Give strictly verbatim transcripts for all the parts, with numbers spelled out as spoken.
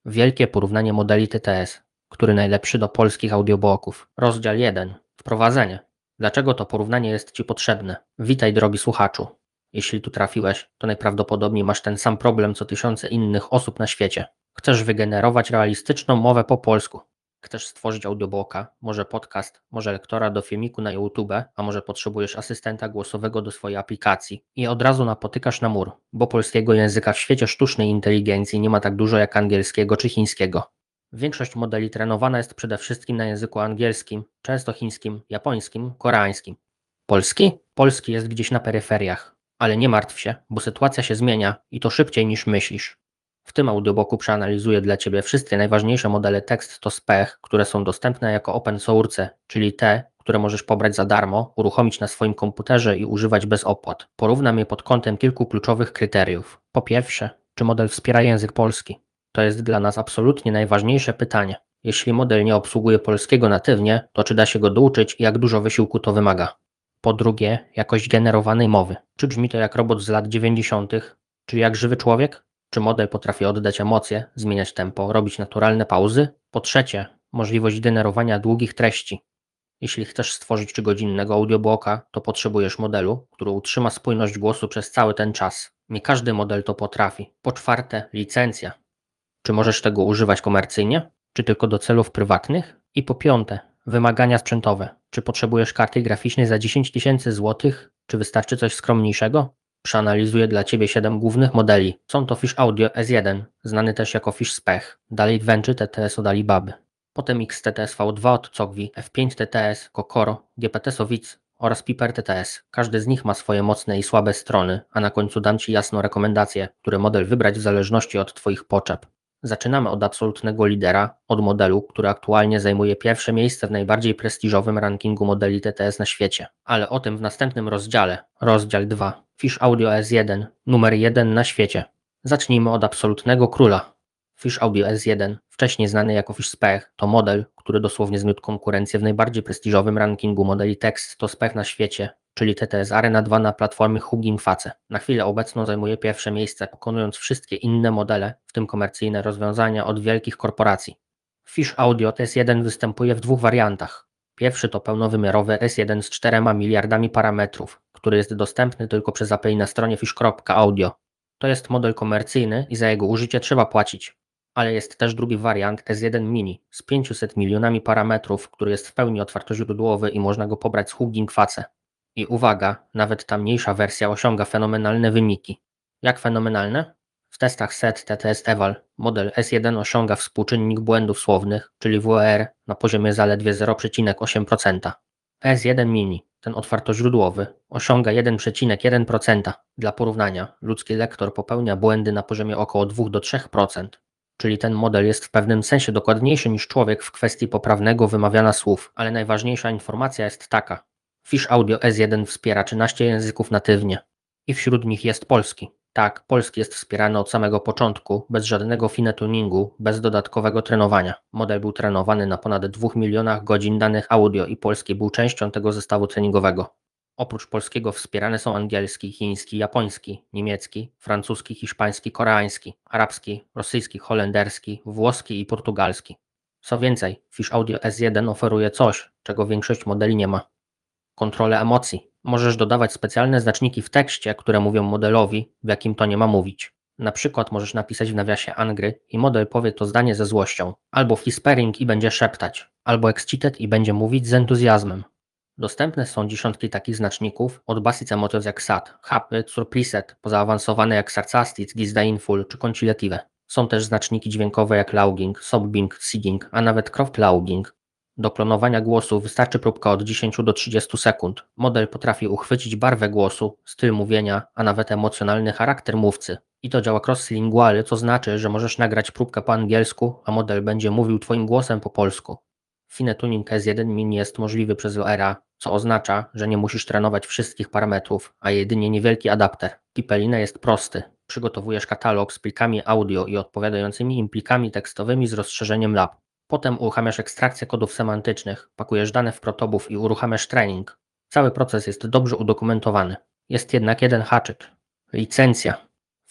Wielkie porównanie modeli T T S. Który najlepszy do polskich audiobooków? Rozdział jeden. Wprowadzenie. Dlaczego to porównanie jest Ci potrzebne? Witaj, drogi słuchaczu. Jeśli tu trafiłeś, to najprawdopodobniej masz ten sam problem co tysiące innych osób na świecie. Chcesz wygenerować realistyczną mowę po polsku. Chcesz stworzyć audiobooka, może podcast, może lektora do filmiku na YouTube, a może potrzebujesz asystenta głosowego do swojej aplikacji i od razu napotykasz na mur, bo polskiego języka w świecie sztucznej inteligencji nie ma tak dużo jak angielskiego czy chińskiego. Większość modeli trenowana jest przede wszystkim na języku angielskim, często chińskim, japońskim, koreańskim. Polski? Polski jest gdzieś na peryferiach, ale nie martw się, bo sytuacja się zmienia i to szybciej niż myślisz. W tym audiobooku przeanalizuję dla Ciebie wszystkie najważniejsze modele tekst to spech, które są dostępne jako open source, czyli te, które możesz pobrać za darmo, uruchomić na swoim komputerze i używać bez opłat. Porównam je pod kątem kilku kluczowych kryteriów. Po pierwsze, czy model wspiera język polski? To jest dla nas absolutnie najważniejsze pytanie. Jeśli model nie obsługuje polskiego natywnie, to czy da się go douczyć i jak dużo wysiłku to wymaga? Po drugie, jakość generowanej mowy. Czy brzmi to jak robot z lat dziewięćdziesiątych? Czy jak żywy człowiek? Czy model potrafi oddać emocje, zmieniać tempo, robić naturalne pauzy? Po trzecie, możliwość generowania długich treści. Jeśli chcesz stworzyć trzygodzinnego audiobooka, to potrzebujesz modelu, który utrzyma spójność głosu przez cały ten czas. Nie każdy model to potrafi. Po czwarte, licencja. Czy możesz tego używać komercyjnie, czy tylko do celów prywatnych? I po piąte, wymagania sprzętowe. Czy potrzebujesz karty graficznej za dziesięć tysięcy złotych, czy wystarczy coś skromniejszego? Przeanalizuję dla Ciebie siedem głównych modeli. Są to Fish Audio S jeden, znany też jako Fish Spech, dalej Venture T T S od Alibaby, potem X T T S V dwa od Cogwi, F pięć T T S, Kokoro, G P T Sowic oraz Piper T T S. Każdy z nich ma swoje mocne i słabe strony, a na końcu dam Ci jasną rekomendację, który model wybrać w zależności od Twoich potrzeb. Zaczynamy od absolutnego lidera, od modelu, który aktualnie zajmuje pierwsze miejsce w najbardziej prestiżowym rankingu modeli T T S na świecie. Ale o tym w następnym rozdziale. Rozdział dwa. Fish Audio S jeden, numer jeden na świecie. Zacznijmy od absolutnego króla. Fish Audio S jeden, wcześniej znany jako Fish Spech, to model, który dosłownie zmiótł konkurencję w najbardziej prestiżowym rankingu modeli tekst to spech na świecie, czyli T T S Arena dwa na platformie Hugging Face. Na chwilę obecną zajmuje pierwsze miejsce, pokonując wszystkie inne modele, w tym komercyjne rozwiązania od wielkich korporacji. Fish Audio S jeden występuje w dwóch wariantach. Pierwszy to pełnowymiarowy S jeden z czterema miliardami parametrów, który jest dostępny tylko przez A P I na stronie fish kropka audio. To jest model komercyjny i za jego użycie trzeba płacić. Ale jest też drugi wariant S jeden Mini z pięciuset milionami parametrów, który jest w pełni otwartoźródłowy i można go pobrać z Hugging Face. I uwaga, nawet ta mniejsza wersja osiąga fenomenalne wyniki. Jak fenomenalne? W testach S E T T T S Eval model S jeden osiąga współczynnik błędów słownych, czyli W O R, na poziomie zaledwie zero przecinek osiem procent. S jeden Mini, ten otwartoźródłowy, osiąga jeden przecinek jeden procent. Dla porównania, ludzki lektor popełnia błędy na poziomie około dwa do trzech procent. Czyli ten model jest w pewnym sensie dokładniejszy niż człowiek w kwestii poprawnego wymawiania słów, ale najważniejsza informacja jest taka. Fish Audio S jeden wspiera trzynaście języków natywnie i wśród nich jest polski. Tak, polski jest wspierany od samego początku, bez żadnego fine tuningu, bez dodatkowego trenowania. Model był trenowany na ponad dwóch milionach godzin danych audio i polski był częścią tego zestawu treningowego. Oprócz polskiego wspierane są angielski, chiński, japoński, niemiecki, francuski, hiszpański, koreański, arabski, rosyjski, holenderski, włoski i portugalski. Co więcej, Fish Audio S jeden oferuje coś, czego większość modeli nie ma. Kontrolę emocji. Możesz dodawać specjalne znaczniki w tekście, które mówią modelowi, w jakim tonie ma mówić. Na przykład możesz napisać w nawiasie angry i model powie to zdanie ze złością, albo whispering i będzie szeptać, albo excited i będzie mówić z entuzjazmem. Dostępne są dziesiątki takich znaczników, od basic emotions jak sad, happy, preset, po zaawansowane jak sarcastic, disdainful czy conciliative. Są też znaczniki dźwiękowe jak logging, sobbing, singing, a nawet croft logging. Do klonowania głosu wystarczy próbka od dziesięciu do trzydziestu sekund. Model potrafi uchwycić barwę głosu, styl mówienia, a nawet emocjonalny charakter mówcy. I to działa cross-lingually, co znaczy, że możesz nagrać próbkę po angielsku, a model będzie mówił Twoim głosem po polsku. Fine Tuning S jeden Mini jest możliwy przez O R A, co oznacza, że nie musisz trenować wszystkich parametrów, a jedynie niewielki adapter. Pipelina jest prosty. Przygotowujesz katalog z plikami audio i odpowiadającymi im plikami tekstowymi z rozszerzeniem lab. Potem uruchamiasz ekstrakcję kodów semantycznych, pakujesz dane w protobuf i uruchamiasz training. Cały proces jest dobrze udokumentowany. Jest jednak jeden haczyk. Licencja.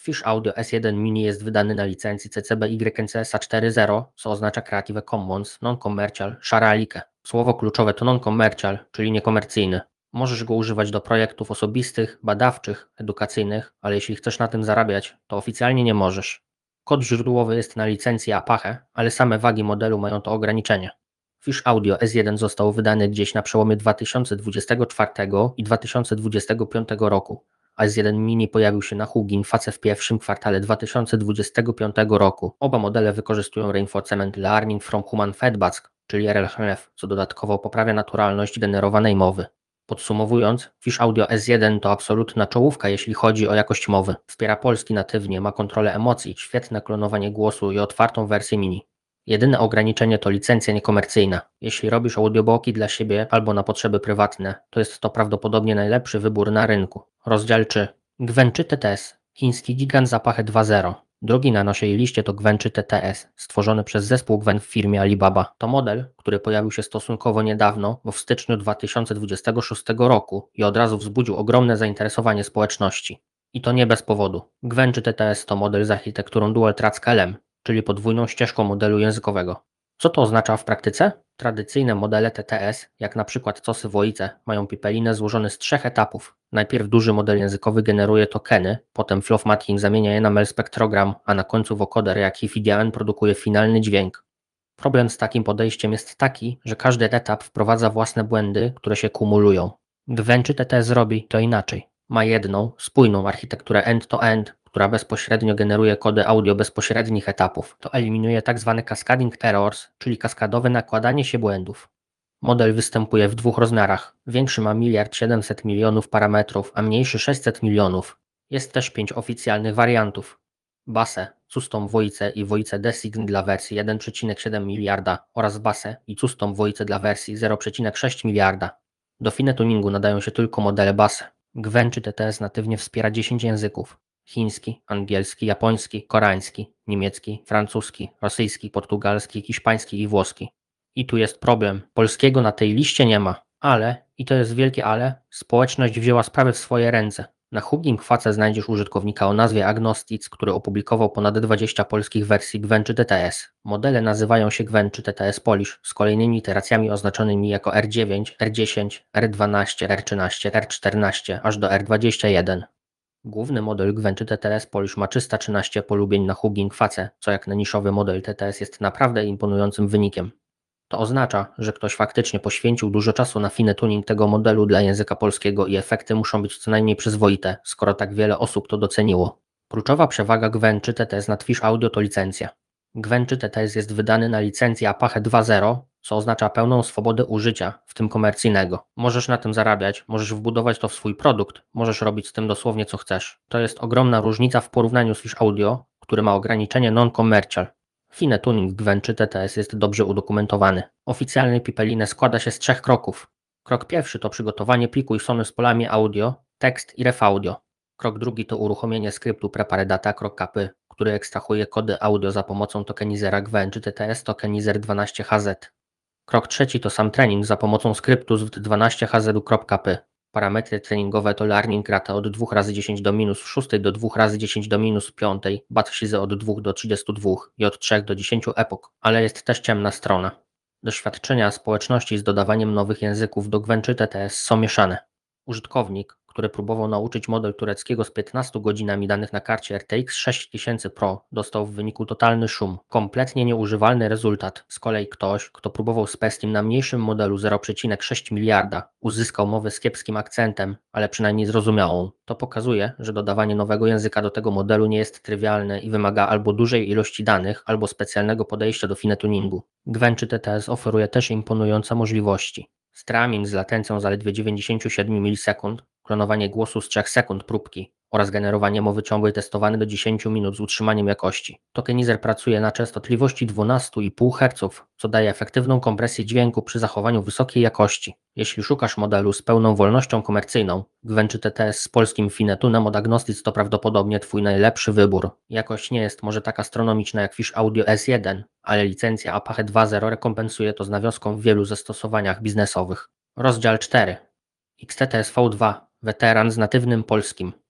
Fish Audio S jeden Mini jest wydany na licencji C C B Y N C S A cztery zero, co oznacza Creative Commons Non-Commercial Share Alike. Słowo kluczowe to non-commercial, czyli niekomercyjny. Możesz go używać do projektów osobistych, badawczych, edukacyjnych, ale jeśli chcesz na tym zarabiać, to oficjalnie nie możesz. Kod źródłowy jest na licencji Apache, ale same wagi modelu mają to ograniczenie. Fish Audio S jeden został wydany gdzieś na przełomie dwa tysiące dwudziestego czwartego i dwa tysiące dwudziestego piątego roku, a S jeden Mini pojawił się na Hugging Face w pierwszym kwartale dwa tysiące dwudziestego piątego roku. Oba modele wykorzystują Reinforcement Learning from Human Feedback, czyli R L H F, co dodatkowo poprawia naturalność generowanej mowy. Podsumowując, Fish Audio S jeden to absolutna czołówka, jeśli chodzi o jakość mowy. Wspiera polski natywnie, ma kontrolę emocji, świetne klonowanie głosu i otwartą wersję mini. Jedyne ograniczenie to licencja niekomercyjna. Jeśli robisz audiobooki dla siebie albo na potrzeby prywatne, to jest to prawdopodobnie najlepszy wybór na rynku. Rozdział trzy. Gwenczy T T S. Chiński gigant z Apache dwa zero. Drugi na naszej liście to Gwenczy T T S, stworzony przez zespół Gwen w firmie Alibaba. To model, który pojawił się stosunkowo niedawno, bo w styczniu dwa tysiące dwudziestego szóstego roku i od razu wzbudził ogromne zainteresowanie społeczności. I to nie bez powodu. Gwenczy T T S to model z architekturą Dual Track L M, czyli podwójną ścieżką modelu językowego. Co to oznacza w praktyce? Tradycyjne modele T T S, jak na przykład Cosy Woice, mają pipelinę złożony z trzech etapów. Najpierw duży model językowy generuje tokeny, potem Fluffmatic zamienia je na Mel spektrogram, a na końcu vocoder jak i F I D A N produkuje finalny dźwięk. Problem z takim podejściem jest taki, że każdy etap wprowadza własne błędy, które się kumulują. Gwenczy T T S robi to inaczej. Ma jedną, spójną architekturę end-to-end, która bezpośrednio generuje kody audio bezpośrednich etapów. To eliminuje tzw. cascading errors, czyli kaskadowe nakładanie się błędów. Model występuje w dwóch rozmiarach. Większy ma miliard siedemset milionów parametrów, a mniejszy sześćset milionów. Jest też pięć oficjalnych wariantów. Basse, Custom Voice i Voice Design dla wersji jeden przecinek siedem miliarda oraz Basse i Custom Voice dla wersji zero przecinek sześć miliarda. Do fine tuningu nadają się tylko modele Basse. Gwenczy T T S natywnie wspiera dziesięć języków. Chiński, angielski, japoński, koreański, niemiecki, francuski, rosyjski, portugalski, hiszpański i włoski. I tu jest problem. Polskiego na tej liście nie ma. Ale, i to jest wielkie ale, społeczność wzięła sprawy w swoje ręce. Na Hugging Face znajdziesz użytkownika o nazwie Agnostics, który opublikował ponad dwadzieścia polskich wersji Gwenczy T T S. Modele nazywają się Gwenczy T T S Polish z kolejnymi iteracjami oznaczonymi jako R dziewięć, R dziesięć, R dwanaście, R trzynaście, R czternaście aż do R dwadzieścia jeden. Główny model Gwenczy T T S Polish ma trzysta trzynaście polubień na Hugging Face, co jak na niszowy model T T S jest naprawdę imponującym wynikiem. To oznacza, że ktoś faktycznie poświęcił dużo czasu na fine tuning tego modelu dla języka polskiego i efekty muszą być co najmniej przyzwoite, skoro tak wiele osób to doceniło. Kluczowa przewaga Gwenczy T T S nad Fish Audio to licencja. Gwenczy T T S jest wydany na licencji Apache dwa zero, co oznacza pełną swobodę użycia, w tym komercyjnego. Możesz na tym zarabiać, możesz wbudować to w swój produkt, możesz robić z tym dosłownie co chcesz. To jest ogromna różnica w porównaniu z Fish Audio, który ma ograniczenie non-commercial. Fine tuning Gwenczy T T S jest dobrze udokumentowany. Oficjalny pipelinę składa się z trzech kroków. Krok pierwszy to przygotowanie pliku JSON z polami audio, tekst i ref audio. Krok drugi to uruchomienie skryptu preparedata.py, który ekstrahuje kody audio za pomocą tokenizera Gwenczy T T S tokenizer dwanaście H Z. Krok trzeci to sam trening za pomocą skryptu z dwanaście H Z.py. Parametry treningowe to learning rate od dwa razy dziesięć do minus szóstej do dwa razy dziesięć do minus piątej, bat size od dwóch do trzydziestu dwóch i od trzech do dziesięciu epok, ale jest też ciemna strona. Doświadczenia społeczności z dodawaniem nowych języków do Gwenczy T T S są mieszane. Użytkownik, który próbował nauczyć model tureckiego z piętnastoma godzinami danych na karcie R T X sześć tysięcy Pro, dostał w wyniku totalny szum, kompletnie nieużywalny rezultat. Z kolei ktoś, kto próbował z Pestim na mniejszym modelu zero przecinek sześć miliarda, uzyskał mowę z kiepskim akcentem, ale przynajmniej zrozumiałą. To pokazuje, że dodawanie nowego języka do tego modelu nie jest trywialne i wymaga albo dużej ilości danych, albo specjalnego podejścia do fine tuningu. Gwenczy T T S oferuje też imponujące możliwości. Streaming z latencją zaledwie dziewięćdziesiąt siedem milisekund, klonowanie głosu z trzech sekund próbki oraz generowanie mowy ciągłej testowane do dziesięciu minut z utrzymaniem jakości. Tokenizer pracuje na częstotliwości dwanaście i pół herca, co daje efektywną kompresję dźwięku przy zachowaniu wysokiej jakości. Jeśli szukasz modelu z pełną wolnością komercyjną, Gwenczy T T S z polskim finetunem od Agnostics to prawdopodobnie Twój najlepszy wybór. Jakość nie jest może tak astronomiczna jak Fish Audio S jeden, ale licencja Apache dwa zero rekompensuje to z nawiązką w wielu zastosowaniach biznesowych. Rozdział cztery. X T T S V dwa. Weteran z natywnym polskim.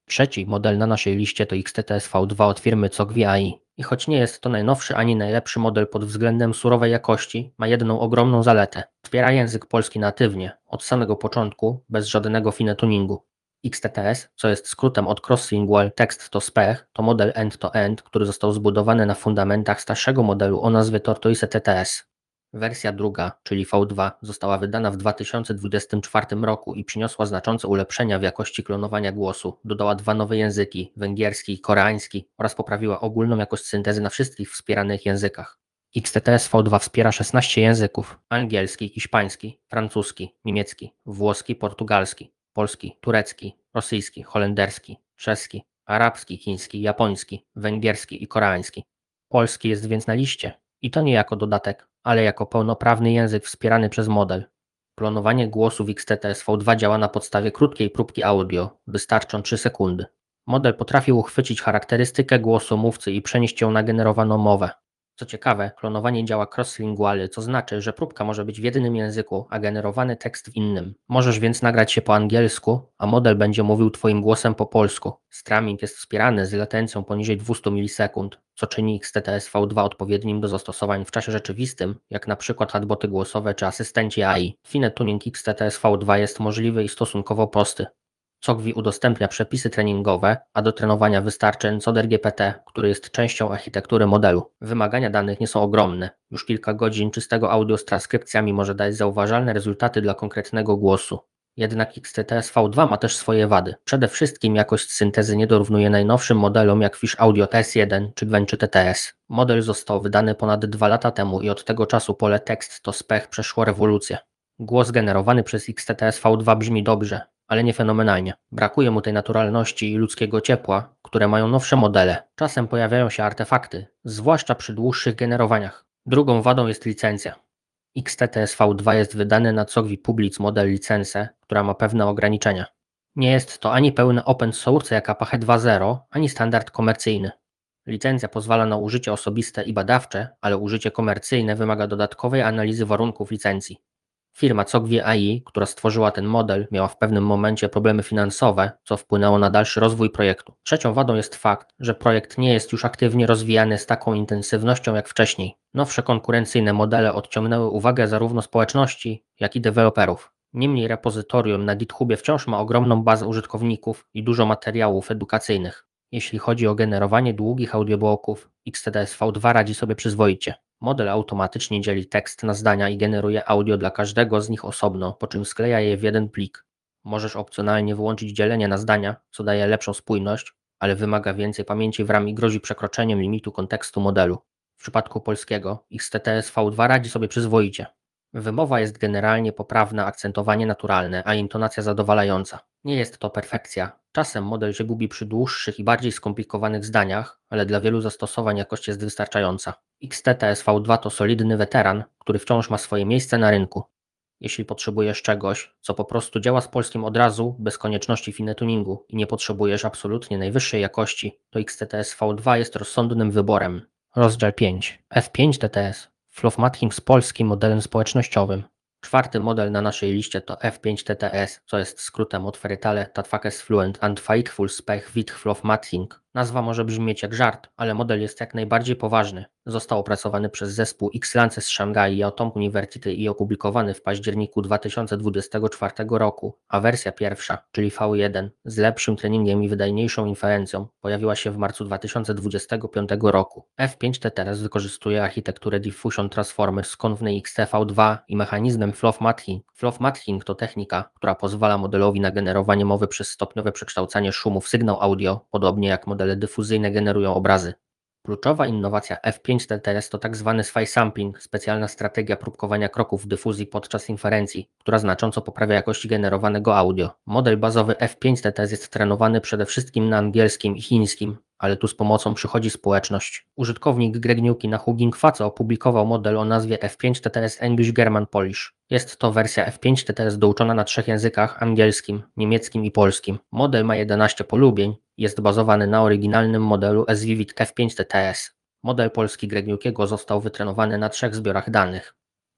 Trzeci model na naszej liście to X T T S V dwa od firmy Cogvi A I. I choć nie jest to najnowszy ani najlepszy model pod względem surowej jakości, ma jedną ogromną zaletę. Wspiera język polski natywnie, od samego początku, bez żadnego fine tuningu. X T T S, co jest skrótem od Crosslingual Text to Spech, to model end-to-end, który został zbudowany na fundamentach starszego modelu o nazwie Tortoise T T S. Wersja druga, czyli V dwa, została wydana w dwa tysiące dwudziestym czwartym roku i przyniosła znaczące ulepszenia w jakości klonowania głosu, dodała dwa nowe języki, węgierski i koreański, oraz poprawiła ogólną jakość syntezy na wszystkich wspieranych językach. X T T S V dwa wspiera szesnaście języków: angielski, hiszpański, francuski, niemiecki, włoski, portugalski, polski, turecki, rosyjski, holenderski, czeski, arabski, chiński, japoński, węgierski i koreański. Polski jest więc na liście. I to nie jako dodatek, ale jako pełnoprawny język wspierany przez model. Klonowanie głosu w X T T S V dwa działa na podstawie krótkiej próbki audio, wystarczą trzy sekundy. Model potrafi uchwycić charakterystykę głosu mówcy i przenieść ją na generowaną mowę. Co ciekawe, klonowanie działa crosslingually, co znaczy, że próbka może być w jednym języku, a generowany tekst w innym. Możesz więc nagrać się po angielsku, a model będzie mówił twoim głosem po polsku. Streaming jest wspierany z latencją poniżej dwieście milisekund, co czyni X T T S V dwa odpowiednim do zastosowań w czasie rzeczywistym, jak na przykład chatboty głosowe czy asystenci A I. Fine tuning X T T S V dwa jest możliwy i stosunkowo prosty. Cogvi udostępnia przepisy treningowe, a do trenowania wystarczy encoder G P T, który jest częścią architektury modelu. Wymagania danych nie są ogromne. Już kilka godzin czystego audio z transkrypcjami może dać zauważalne rezultaty dla konkretnego głosu. Jednak X T T S V dwa ma też swoje wady. Przede wszystkim jakość syntezy nie dorównuje najnowszym modelom jak Fish Audio T S jeden czy Gwenczy T T S. Model został wydany ponad dwa lata temu i od tego czasu pole tekst to spech przeszło rewolucję. Głos generowany przez X T T S V dwa brzmi dobrze, ale nie fenomenalnie. Brakuje mu tej naturalności i ludzkiego ciepła, które mają nowsze modele. Czasem pojawiają się artefakty, zwłaszcza przy dłuższych generowaniach. Drugą wadą jest licencja. X T T S V dwa jest wydany na Cogvi Public Model License, która ma pewne ograniczenia. Nie jest to ani pełne open source jak Apache dwa zero, ani standard komercyjny. Licencja pozwala na użycie osobiste i badawcze, ale użycie komercyjne wymaga dodatkowej analizy warunków licencji. Firma Cogvi A I, która stworzyła ten model, miała w pewnym momencie problemy finansowe, co wpłynęło na dalszy rozwój projektu. Trzecią wadą jest fakt, że projekt nie jest już aktywnie rozwijany z taką intensywnością jak wcześniej. Nowsze konkurencyjne modele odciągnęły uwagę zarówno społeczności, jak i deweloperów. Niemniej repozytorium na GitHubie wciąż ma ogromną bazę użytkowników i dużo materiałów edukacyjnych. Jeśli chodzi o generowanie długich audiobooków, X T T S V dwa radzi sobie przyzwoicie. Model automatycznie dzieli tekst na zdania i generuje audio dla każdego z nich osobno, po czym skleja je w jeden plik. Możesz opcjonalnie wyłączyć dzielenie na zdania, co daje lepszą spójność, ale wymaga więcej pamięci w RAM i grozi przekroczeniem limitu kontekstu modelu. W przypadku polskiego X T T S V dwa radzi sobie przyzwoicie. Wymowa jest generalnie poprawna, akcentowanie naturalne, a intonacja zadowalająca. Nie jest to perfekcja. Czasem model się gubi przy dłuższych i bardziej skomplikowanych zdaniach, ale dla wielu zastosowań jakość jest wystarczająca. X T T S V dwa to solidny weteran, który wciąż ma swoje miejsce na rynku. Jeśli potrzebujesz czegoś, co po prostu działa z polskim od razu, bez konieczności fine tuningu i nie potrzebujesz absolutnie najwyższej jakości, to X T T S V dwa jest rozsądnym wyborem. Rozdział pięć. F pięć T T S. Fluffmatic z polskim modelem społecznościowym. Czwarty model na naszej liście to F pięć T T S, co jest skrótem od Veritale Tatfakes Fluent and Faithful Spech with Fluffmatic. Nazwa może brzmieć jak żart, ale model jest jak najbardziej poważny. Został opracowany przez zespół Xlance z Szanghai i Atom University i opublikowany w październiku dwa tysiące dwudziestego czwartego roku, a wersja pierwsza, czyli V jeden, z lepszym treningiem i wydajniejszą inferencją, pojawiła się w marcu dwa tysiące dwudziestego piątego roku. F pięć T T S wykorzystuje architekturę Diffusion Transformer z Convney X T V dwa i mechanizmem Fluffmatic. Fluffmatic to technika, która pozwala modelowi na generowanie mowy przez stopniowe przekształcanie szumu w sygnał audio, podobnie jak modele dyfuzyjne generują obrazy. Kluczowa innowacja F pięć T T S to tzw. Sphy Sampling, specjalna strategia próbkowania kroków w dyfuzji podczas inferencji, która znacząco poprawia jakość generowanego audio. Model bazowy F pięć T T S jest trenowany przede wszystkim na angielskim i chińskim, ale tu z pomocą przychodzi społeczność. Użytkownik Greg Newki na Hugging Face opublikował model o nazwie F pięć T T S English German Polish. Jest to wersja F pięć T T S douczona na trzech językach: angielskim, niemieckim i polskim. Model ma jedenaście polubień i jest bazowany na oryginalnym modelu S Vivid F pięć T T S. Model polski Greg Newkiego został wytrenowany na trzech zbiorach danych.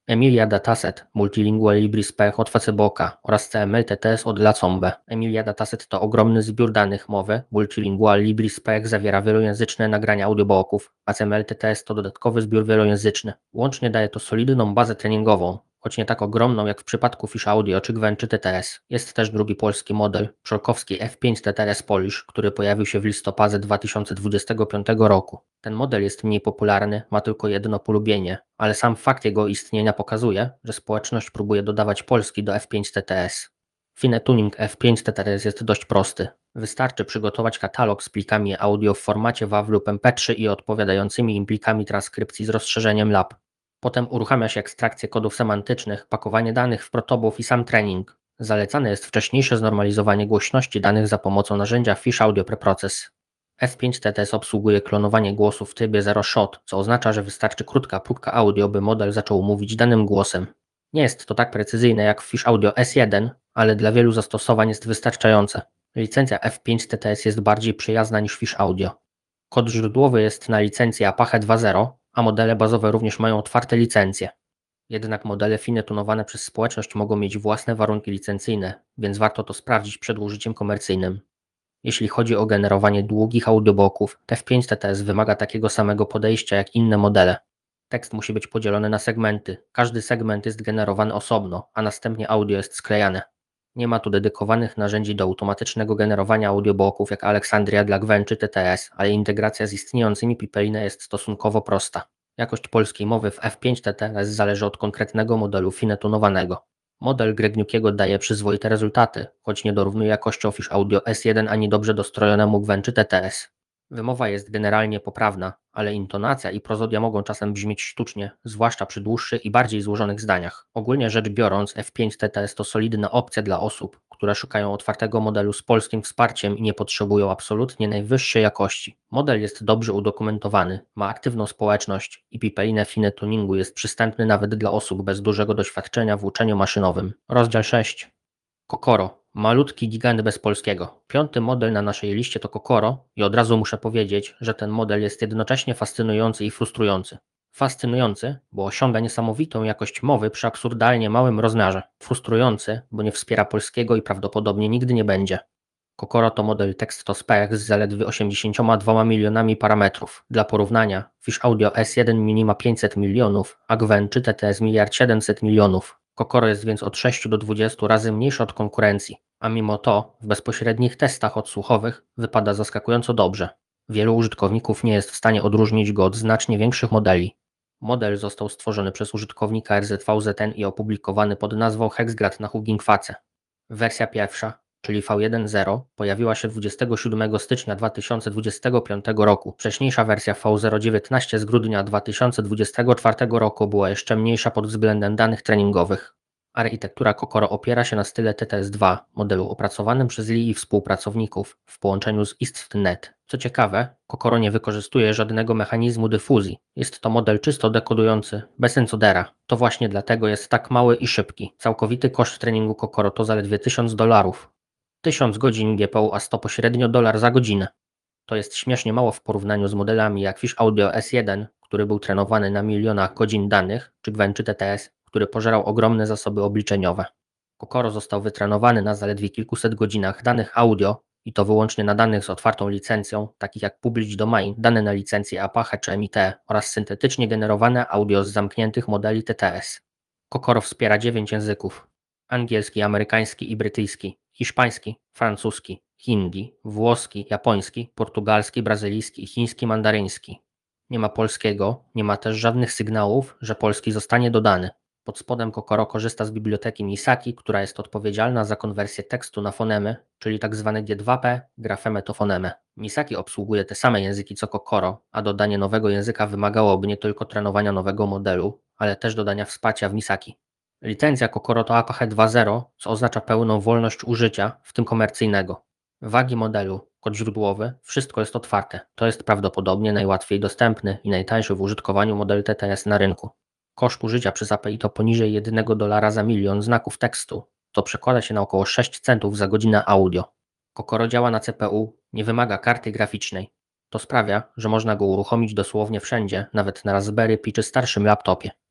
Emilia Dataset Multilingual LibreSpec od Facebooka oraz C M L T T S od Lacombe. Emilia Dataset to ogromny zbiór danych mowy. Multilingual LibreSpec zawiera wielojęzyczne nagrania audiobooków, a C M L T T S to dodatkowy zbiór wielojęzyczny. Łącznie daje to solidną bazę treningową, choć nie tak ogromną jak w przypadku Fish Audio czy Gwen czy T T S. Jest też drugi polski model, Przolkowski F pięć T T S Polish, który pojawił się w listopadzie dwa tysiące dwudziestego piątego roku. Ten model jest mniej popularny, ma tylko jedno polubienie, ale sam fakt jego istnienia pokazuje, że społeczność próbuje dodawać polski do F pięć T T S. Finetuning F pięć T T S jest dość prosty. Wystarczy przygotować katalog z plikami audio w formacie W A V lub M P trzy i odpowiadającymi im plikami transkrypcji z rozszerzeniem L A B. Potem uruchamia się ekstrakcję kodów semantycznych, pakowanie danych w protobuf i sam trening. Zalecane jest wcześniejsze znormalizowanie głośności danych za pomocą narzędzia Fish Audio Preprocess. F pięć T T S obsługuje klonowanie głosu w trybie zero shot, co oznacza, że wystarczy krótka próbka audio, by model zaczął mówić danym głosem. Nie jest to tak precyzyjne jak w Fish Audio S jeden, ale dla wielu zastosowań jest wystarczające. Licencja F pięć T T S jest bardziej przyjazna niż Fish Audio. Kod źródłowy jest na licencji Apache dwa zero, a modele bazowe również mają otwarte licencje. Jednak modele finetunowane przez społeczność mogą mieć własne warunki licencyjne, więc warto to sprawdzić przed użyciem komercyjnym. Jeśli chodzi o generowanie długich audiobooków, F pięć T T S wymaga takiego samego podejścia jak inne modele. Tekst musi być podzielony na segmenty. Każdy segment jest generowany osobno, a następnie audio jest sklejane. Nie ma tu dedykowanych narzędzi do automatycznego generowania audiobooków jak Alexandria dla Gwen czy T T S, ale integracja z istniejącymi pipeline jest stosunkowo prosta. Jakość polskiej mowy w F pięć T T S zależy od konkretnego modelu finetunowanego. Model Gregniukiego daje przyzwoite rezultaty, choć nie dorównuje jakością Fish Audio S jeden ani dobrze dostrojonemu Gwen czy T T S. Wymowa jest generalnie poprawna, ale intonacja i prozodia mogą czasem brzmieć sztucznie, zwłaszcza przy dłuższych i bardziej złożonych zdaniach. Ogólnie rzecz biorąc, F pięć T T S to solidna opcja dla osób, które szukają otwartego modelu z polskim wsparciem i nie potrzebują absolutnie najwyższej jakości. Model jest dobrze udokumentowany, ma aktywną społeczność i pipeline finetuningu jest przystępny nawet dla osób bez dużego doświadczenia w uczeniu maszynowym. Rozdział sześć. Kokoro. Malutki gigant bez polskiego. Piąty model na naszej liście to Kokoro i od razu muszę powiedzieć, że ten model jest jednocześnie fascynujący i frustrujący. Fascynujący, bo osiąga niesamowitą jakość mowy przy absurdalnie małym rozmiarze. Frustrujący, bo nie wspiera polskiego i prawdopodobnie nigdy nie będzie. Kokoro to model text-to-spec z zaledwie osiemdziesięcioma dwoma milionami parametrów. Dla porównania, Fish Audio S jeden Mini ma pięćset milionów, a Gwen czy T T S miliard siedemset milionów. Kokoro jest więc od sześciu do dwudziestu razy mniejszy od konkurencji, a mimo to w bezpośrednich testach odsłuchowych wypada zaskakująco dobrze. Wielu użytkowników nie jest w stanie odróżnić go od znacznie większych modeli. Model został stworzony przez użytkownika R Z V Z N i opublikowany pod nazwą Hexgrad na Hugging Face. Wersja pierwsza, czyli V jeden zero, pojawiła się dwudziestego siódmego stycznia dwa tysiące dwudziestego piątego roku. Wcześniejsza wersja V zero dziewiętnaście z grudnia dwa tysiące dwudziestego czwartego roku była jeszcze mniejsza pod względem danych treningowych. Architektura Kokoro opiera się na style T T S dwa, modelu opracowanym przez Lee i współpracowników w połączeniu z IstNet. Co ciekawe, Kokoro nie wykorzystuje żadnego mechanizmu dyfuzji. Jest to model czysto dekodujący, bez encodera. To właśnie dlatego jest tak mały i szybki. Całkowity koszt treningu Kokoro to zaledwie tysiąc dolarów. tysiąc godzin G P U, a sto pośrednio dolar za godzinę. To jest śmiesznie mało w porównaniu z modelami jak Fish Audio S jeden, który był trenowany na milionach godzin danych, czy Gwen czy T T S, który pożerał ogromne zasoby obliczeniowe. Kokoro został wytrenowany na zaledwie kilkuset godzinach danych audio i to wyłącznie na danych z otwartą licencją, takich jak Public Domain, dane na licencję Apache czy M I T oraz syntetycznie generowane audio z zamkniętych modeli T T S. Kokoro wspiera dziewięć języków: angielski, amerykański i brytyjski, hiszpański, francuski, hindi, włoski, japoński, portugalski, brazylijski i chiński mandaryński. Nie ma polskiego, nie ma też żadnych sygnałów, że polski zostanie dodany. Pod spodem Kokoro korzysta z biblioteki Misaki, która jest odpowiedzialna za konwersję tekstu na fonemy, czyli tzw. G dwa P, grafemę to fonemę. Misaki obsługuje te same języki co Kokoro, a dodanie nowego języka wymagałoby nie tylko trenowania nowego modelu, ale też dodania wsparcia w Misaki. Licencja Kokoro to Apache dwa zero, co oznacza pełną wolność użycia, w tym komercyjnego. Wagi modelu, kod źródłowy, wszystko jest otwarte. To jest prawdopodobnie najłatwiej dostępny i najtańszy w użytkowaniu model T T S na rynku. Koszt użycia przez A P I to poniżej jednego dolara za milion znaków tekstu. To przekłada się na około sześć centów za godzinę audio. Kokoro działa na C P U, nie wymaga karty graficznej. To sprawia, że można go uruchomić dosłownie wszędzie, nawet na Raspberry Pi czy starszym laptopie.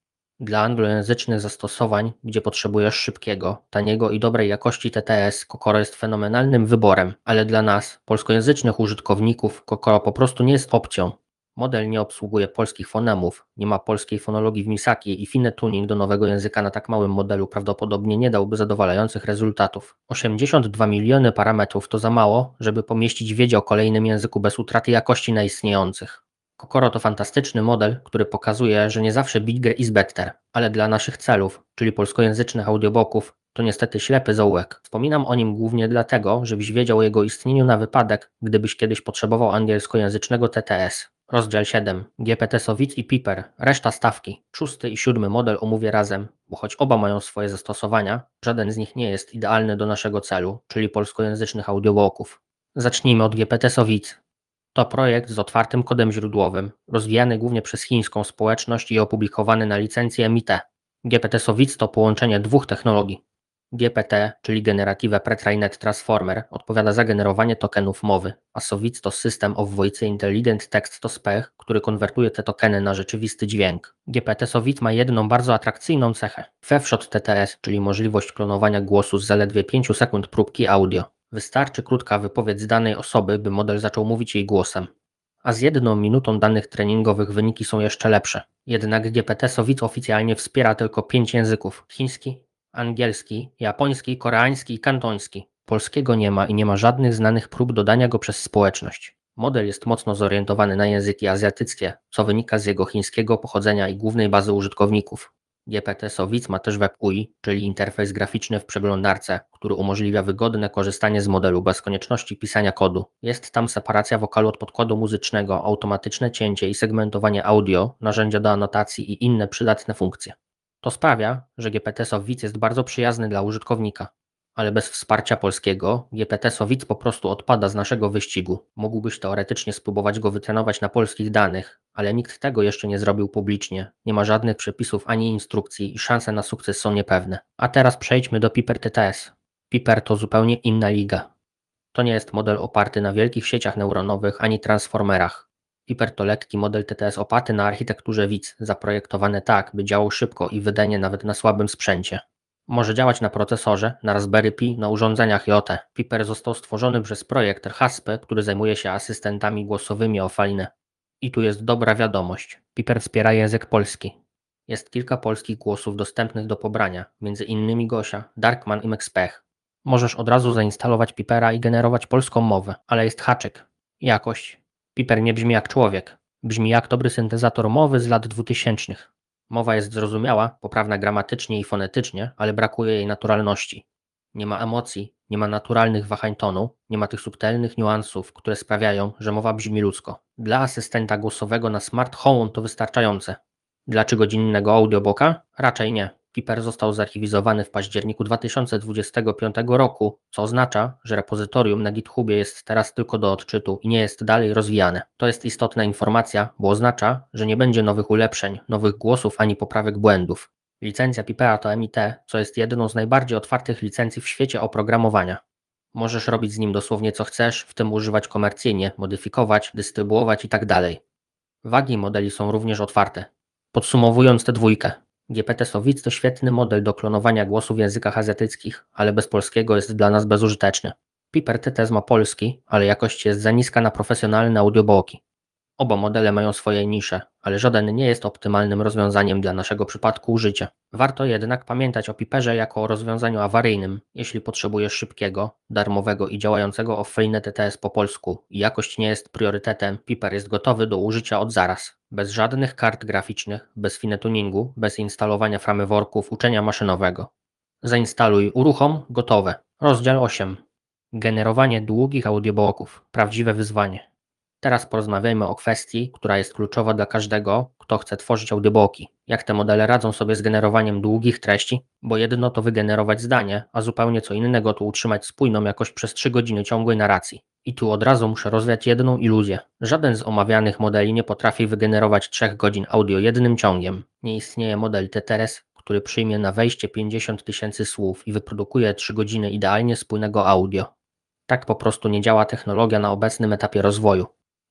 Dla anglojęzycznych zastosowań, gdzie potrzebujesz szybkiego, taniego i dobrej jakości T T S, Kokoro jest fenomenalnym wyborem, ale dla nas, polskojęzycznych użytkowników, Kokoro po prostu nie jest opcją. Model nie obsługuje polskich fonemów, nie ma polskiej fonologii w Misaki i fine tuning do nowego języka na tak małym modelu prawdopodobnie nie dałby zadowalających rezultatów. osiemdziesiąt dwa miliony parametrów to za mało, żeby pomieścić wiedzie o kolejnym języku bez utraty jakości na istniejących. Kokoro to fantastyczny model, który pokazuje, że nie zawsze bigger is better, ale dla naszych celów, czyli polskojęzycznych audiobooków, to niestety ślepy zaułek. Wspominam o nim głównie dlatego, żebyś wiedział o jego istnieniu na wypadek, gdybyś kiedyś potrzebował angielskojęzycznego T T S. Rozdział siedem. G P T Sowic i Piper. Reszta stawki. Szósty i siódmy model omówię razem, bo choć oba mają swoje zastosowania, żaden z nich nie jest idealny do naszego celu, czyli polskojęzycznych audiobooków. Zacznijmy od G P T Sowic. To projekt z otwartym kodem źródłowym, rozwijany głównie przez chińską społeczność i opublikowany na licencji M I T. G P T Sowic to połączenie dwóch technologii. G P T, czyli Generative Pre-trained Transformer, odpowiada za generowanie tokenów mowy, a Sowic to System of Voice Intelligent Text to Speech, który konwertuje te tokeny na rzeczywisty dźwięk. G P T Sowic ma jedną bardzo atrakcyjną cechę. Fewshot T T S, czyli możliwość klonowania głosu z zaledwie pięciu sekund próbki audio. Wystarczy krótka wypowiedź danej osoby, by model zaczął mówić jej głosem. A z jedną minutą danych treningowych wyniki są jeszcze lepsze. Jednak G P T Sowic oficjalnie wspiera tylko pięć języków: chiński, angielski, japoński, koreański i kantoński. Polskiego nie ma i nie ma żadnych znanych prób dodania go przez społeczność. Model jest mocno zorientowany na języki azjatyckie, co wynika z jego chińskiego pochodzenia i głównej bazy użytkowników. G P T Sowic ma też Web U I, czyli interfejs graficzny w przeglądarce, który umożliwia wygodne korzystanie z modelu bez konieczności pisania kodu. Jest tam separacja wokalu od podkładu muzycznego, automatyczne cięcie i segmentowanie audio, narzędzia do anotacji i inne przydatne funkcje. To sprawia, że G P T Sowic jest bardzo przyjazny dla użytkownika. Ale bez wsparcia polskiego G P T Sowic po prostu odpada z naszego wyścigu. Mógłbyś teoretycznie spróbować go wytrenować na polskich danych, ale nikt tego jeszcze nie zrobił publicznie. Nie ma żadnych przepisów ani instrukcji i szanse na sukces są niepewne. A teraz przejdźmy do Piper T T S. Piper to zupełnie inna liga. To nie jest model oparty na wielkich sieciach neuronowych ani transformerach. Piper to lekki model T T S oparty na architekturze W I C, zaprojektowany tak, by działał szybko i wydajnie nawet na słabym sprzęcie. Może działać na procesorze, na Raspberry Pi, na urządzeniach J T. Piper został stworzony przez projekt Haspe, który zajmuje się asystentami głosowymi Ofaline. I tu jest dobra wiadomość. Piper wspiera język polski. Jest kilka polskich głosów dostępnych do pobrania, między innymi Gosia, Darkman i Mexpech. Możesz od razu zainstalować Pipera i generować polską mowę, ale jest haczyk. Jakość. Piper nie brzmi jak człowiek. Brzmi jak dobry syntezator mowy z lat dwutysięcznych. Mowa jest zrozumiała, poprawna gramatycznie i fonetycznie, ale brakuje jej naturalności. Nie ma emocji, nie ma naturalnych wahań tonu, nie ma tych subtelnych niuansów, które sprawiają, że mowa brzmi ludzko. Dla asystenta głosowego na smart home to wystarczające. Dla trzygodzinnego audiobooka? Raczej nie. Piper został zarchiwizowany w październiku dwa tysiące dwudziestego piątego roku, co oznacza, że repozytorium na GitHubie jest teraz tylko do odczytu i nie jest dalej rozwijane. To jest istotna informacja, bo oznacza, że nie będzie nowych ulepszeń, nowych głosów ani poprawek błędów. Licencja Pipera to M I T, co jest jedną z najbardziej otwartych licencji w świecie oprogramowania. Możesz robić z nim dosłownie co chcesz, w tym używać komercyjnie, modyfikować, dystrybuować itd. Wagi modeli są również otwarte. Podsumowując tę dwójkę, G P T Sowic to świetny model do klonowania głosu w językach azjatyckich, ale bez polskiego jest dla nas bezużyteczny. Piper T T S ma polski, ale jakość jest za niska na profesjonalne audiobooki. Oba modele mają swoje nisze, ale żaden nie jest optymalnym rozwiązaniem dla naszego przypadku użycia. Warto jednak pamiętać o Piperze jako o rozwiązaniu awaryjnym, jeśli potrzebujesz szybkiego, darmowego i działającego offline T T S po polsku i jakość nie jest priorytetem. Piper jest gotowy do użycia od zaraz. Bez żadnych kart graficznych, bez fine tuningu, bez instalowania frameworków uczenia maszynowego. Zainstaluj, uruchom, gotowe. Rozdział osiem. Generowanie długich audiobooków. Prawdziwe wyzwanie. Teraz porozmawiajmy o kwestii, która jest kluczowa dla każdego, kto chce tworzyć audiobooki. Jak te modele radzą sobie z generowaniem długich treści? Bo jedno to wygenerować zdanie, a zupełnie co innego to utrzymać spójną jakość przez trzy godziny ciągłej narracji. I tu od razu muszę rozwiać jedną iluzję. Żaden z omawianych modeli nie potrafi wygenerować trzech godzin audio jednym ciągiem. Nie istnieje model T T S, który przyjmie na wejście pięćdziesiąt tysięcy słów i wyprodukuje trzy godziny idealnie spójnego audio. Tak po prostu nie działa technologia na obecnym etapie rozwoju.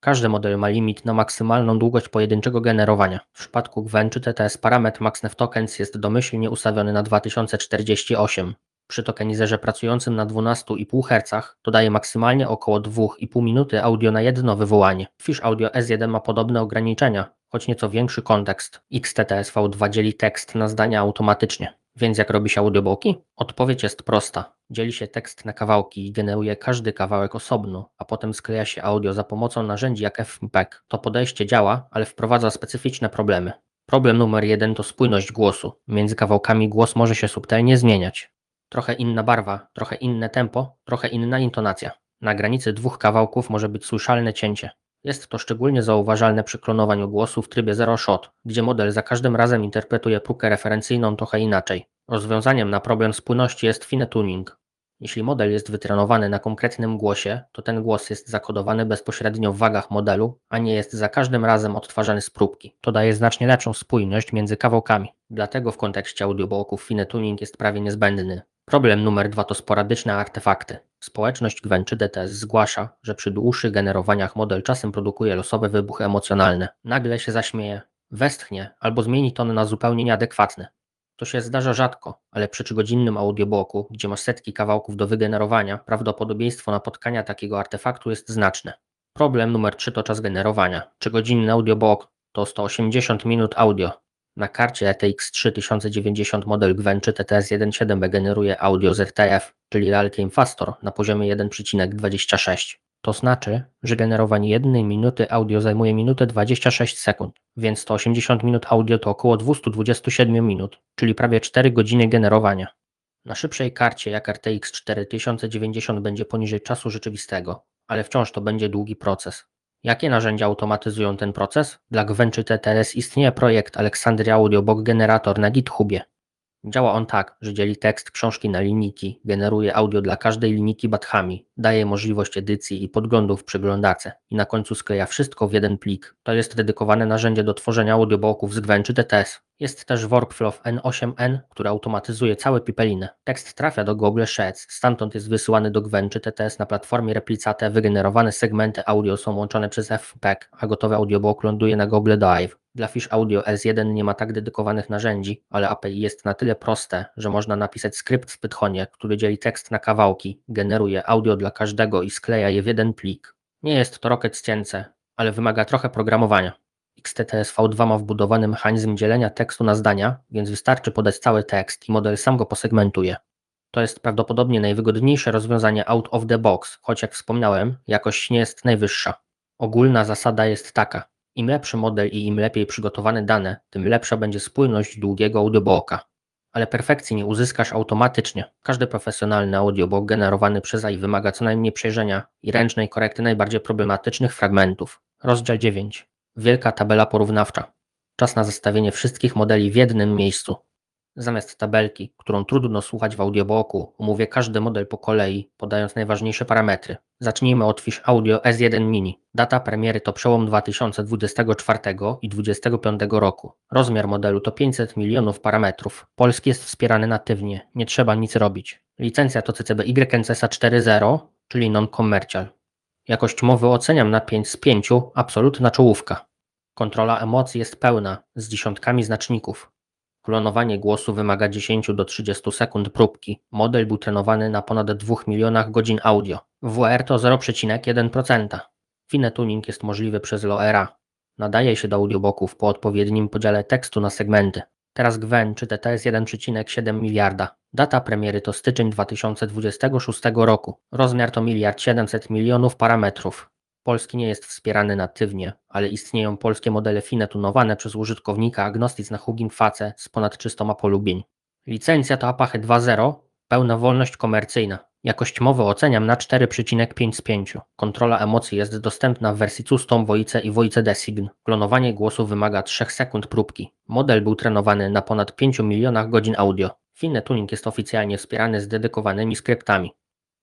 Każdy model ma limit na maksymalną długość pojedynczego generowania. W przypadku Gwen czy T T S parametr MaxNavTokens jest domyślnie ustawiony na dwa tysiące czterdzieści osiem. Przy tokenizerze pracującym na dwunastu i pół herca to daje maksymalnie około dwa i pół minuty audio na jedno wywołanie. Fish Audio S jeden ma podobne ograniczenia, choć nieco większy kontekst. X T T S V dwa dzieli tekst na zdania automatycznie. Więc jak robi się audiobooki? Odpowiedź jest prosta. Dzieli się tekst na kawałki i generuje każdy kawałek osobno, a potem skleja się audio za pomocą narzędzi jak F M P E G. To podejście działa, ale wprowadza specyficzne problemy. Problem numer jeden to spójność głosu. Między kawałkami głos może się subtelnie zmieniać. Trochę inna barwa, trochę inne tempo, trochę inna intonacja. Na granicy dwóch kawałków może być słyszalne cięcie. Jest to szczególnie zauważalne przy klonowaniu głosu w trybie zero shot, gdzie model za każdym razem interpretuje próbkę referencyjną trochę inaczej. Rozwiązaniem na problem spójności jest fine tuning. Jeśli model jest wytrenowany na konkretnym głosie, to ten głos jest zakodowany bezpośrednio w wagach modelu, a nie jest za każdym razem odtwarzany z próbki. To daje znacznie lepszą spójność między kawałkami. Dlatego w kontekście audiobooków fine tuning jest prawie niezbędny. Problem numer dwa to sporadyczne artefakty. Społeczność Gwen czy D T S zgłasza, że przy dłuższych generowaniach model czasem produkuje losowe wybuchy emocjonalne. Nagle się zaśmieje, westchnie albo zmieni ton na zupełnie nieadekwatny. To się zdarza rzadko, ale przy trzygodzinnym audiobooku, gdzie masz setki kawałków do wygenerowania, prawdopodobieństwo napotkania takiego artefaktu jest znaczne. Problem numer trzy to czas generowania. trzygodzinny audiobook to sto osiemdziesiąt minut audio. Na karcie R T X trzy tysiące dziewięćdziesiąt model Gwen czy T T S jeden siedem B generuje audio z R T F, czyli Real Time Fastor, na poziomie jeden przecinek dwadzieścia sześć. To znaczy, że generowanie jednej minuty audio zajmuje minutę dwadzieścia sześć sekund, więc sto osiemdziesiąt minut audio to około dwieście dwadzieścia siedem minut, czyli prawie cztery godziny generowania. Na szybszej karcie jak R T X cztery tysiące dziewięćdziesiąt będzie poniżej czasu rzeczywistego, ale wciąż to będzie długi proces. Jakie narzędzia automatyzują ten proces? Dla Gwen czy T T S istnieje projekt Alexandria Audiobook Generator na GitHubie. Działa on tak, że dzieli tekst książki na linijki, generuje audio dla każdej linijki bathami, daje możliwość edycji i podglądów w przeglądarce i na końcu skleja wszystko w jeden plik. To jest dedykowane narzędzie do tworzenia audiobooków z Gwen czy T T S. Jest też workflow N osiem N, który automatyzuje całe pipelinę. Tekst trafia do Google Sheets, stamtąd jest wysyłany do Gwen czy T T S na platformie Replicate, wygenerowane segmenty audio są łączone przez F M P E G, a gotowy audiobook ląduje na Google Drive. Dla Fish Audio S jeden nie ma tak dedykowanych narzędzi, ale A P I jest na tyle proste, że można napisać skrypt w Pythonie, który dzieli tekst na kawałki, generuje audio dla każdego i skleja je w jeden plik. Nie jest to rocket science, ale wymaga trochę programowania. X T T S V dwa ma wbudowany mechanizm dzielenia tekstu na zdania, więc wystarczy podać cały tekst i model sam go posegmentuje. To jest prawdopodobnie najwygodniejsze rozwiązanie out of the box, choć jak wspomniałem, jakość nie jest najwyższa. Ogólna zasada jest taka: im lepszy model i im lepiej przygotowane dane, tym lepsza będzie spójność długiego audiobooka. Ale perfekcji nie uzyskasz automatycznie. Każdy profesjonalny audiobook generowany przez A I wymaga co najmniej przejrzenia i ręcznej korekty najbardziej problematycznych fragmentów. Rozdział dziewięć. Wielka tabela porównawcza. Czas na zestawienie wszystkich modeli w jednym miejscu. Zamiast tabelki, którą trudno słuchać w audiobooku, omówię każdy model po kolei, podając najważniejsze parametry. Zacznijmy od Fish Audio S jeden Mini. Data premiery to przełom dwa tysiące dwudziestego czwartego i dwudziestego piątego roku. Rozmiar modelu to pięćset milionów parametrów. Polski jest wspierany natywnie, nie trzeba nic robić. Licencja to C C B Y N C S A cztery zero, czyli non-commercial. Jakość mowy oceniam na pięć z pięciu, absolutna czołówka. Kontrola emocji jest pełna, z dziesiątkami znaczników. Klonowanie głosu wymaga dziesięć do trzydziestu sekund próbki. Model był trenowany na ponad dwóch milionach godzin audio. W R to zero przecinek jeden procent. Fine tuning jest możliwy przez L O R A. Nadaje się do audiobooków po odpowiednim podziale tekstu na segmenty. Teraz Gwen czy T T S jeden przecinek siedem miliarda. Data premiery to styczeń dwa tysiące dwudziestego szóstego roku. Rozmiar to miliard siedemset milionów parametrów. Polski nie jest wspierany natywnie, ale istnieją polskie modele fine tunowane przez użytkownika Agnostics na Hugging Face z ponad trzystoma polubień. Licencja to Apache dwa zero, pełna wolność komercyjna. Jakość mowy oceniam na cztery przecinek pięć z pięciu. Kontrola emocji jest dostępna w wersji Custom, Voice i Voice Design. Klonowanie głosu wymaga trzech sekund próbki. Model był trenowany na ponad pięciu milionach godzin audio. Fine tuning jest oficjalnie wspierany z dedykowanymi skryptami.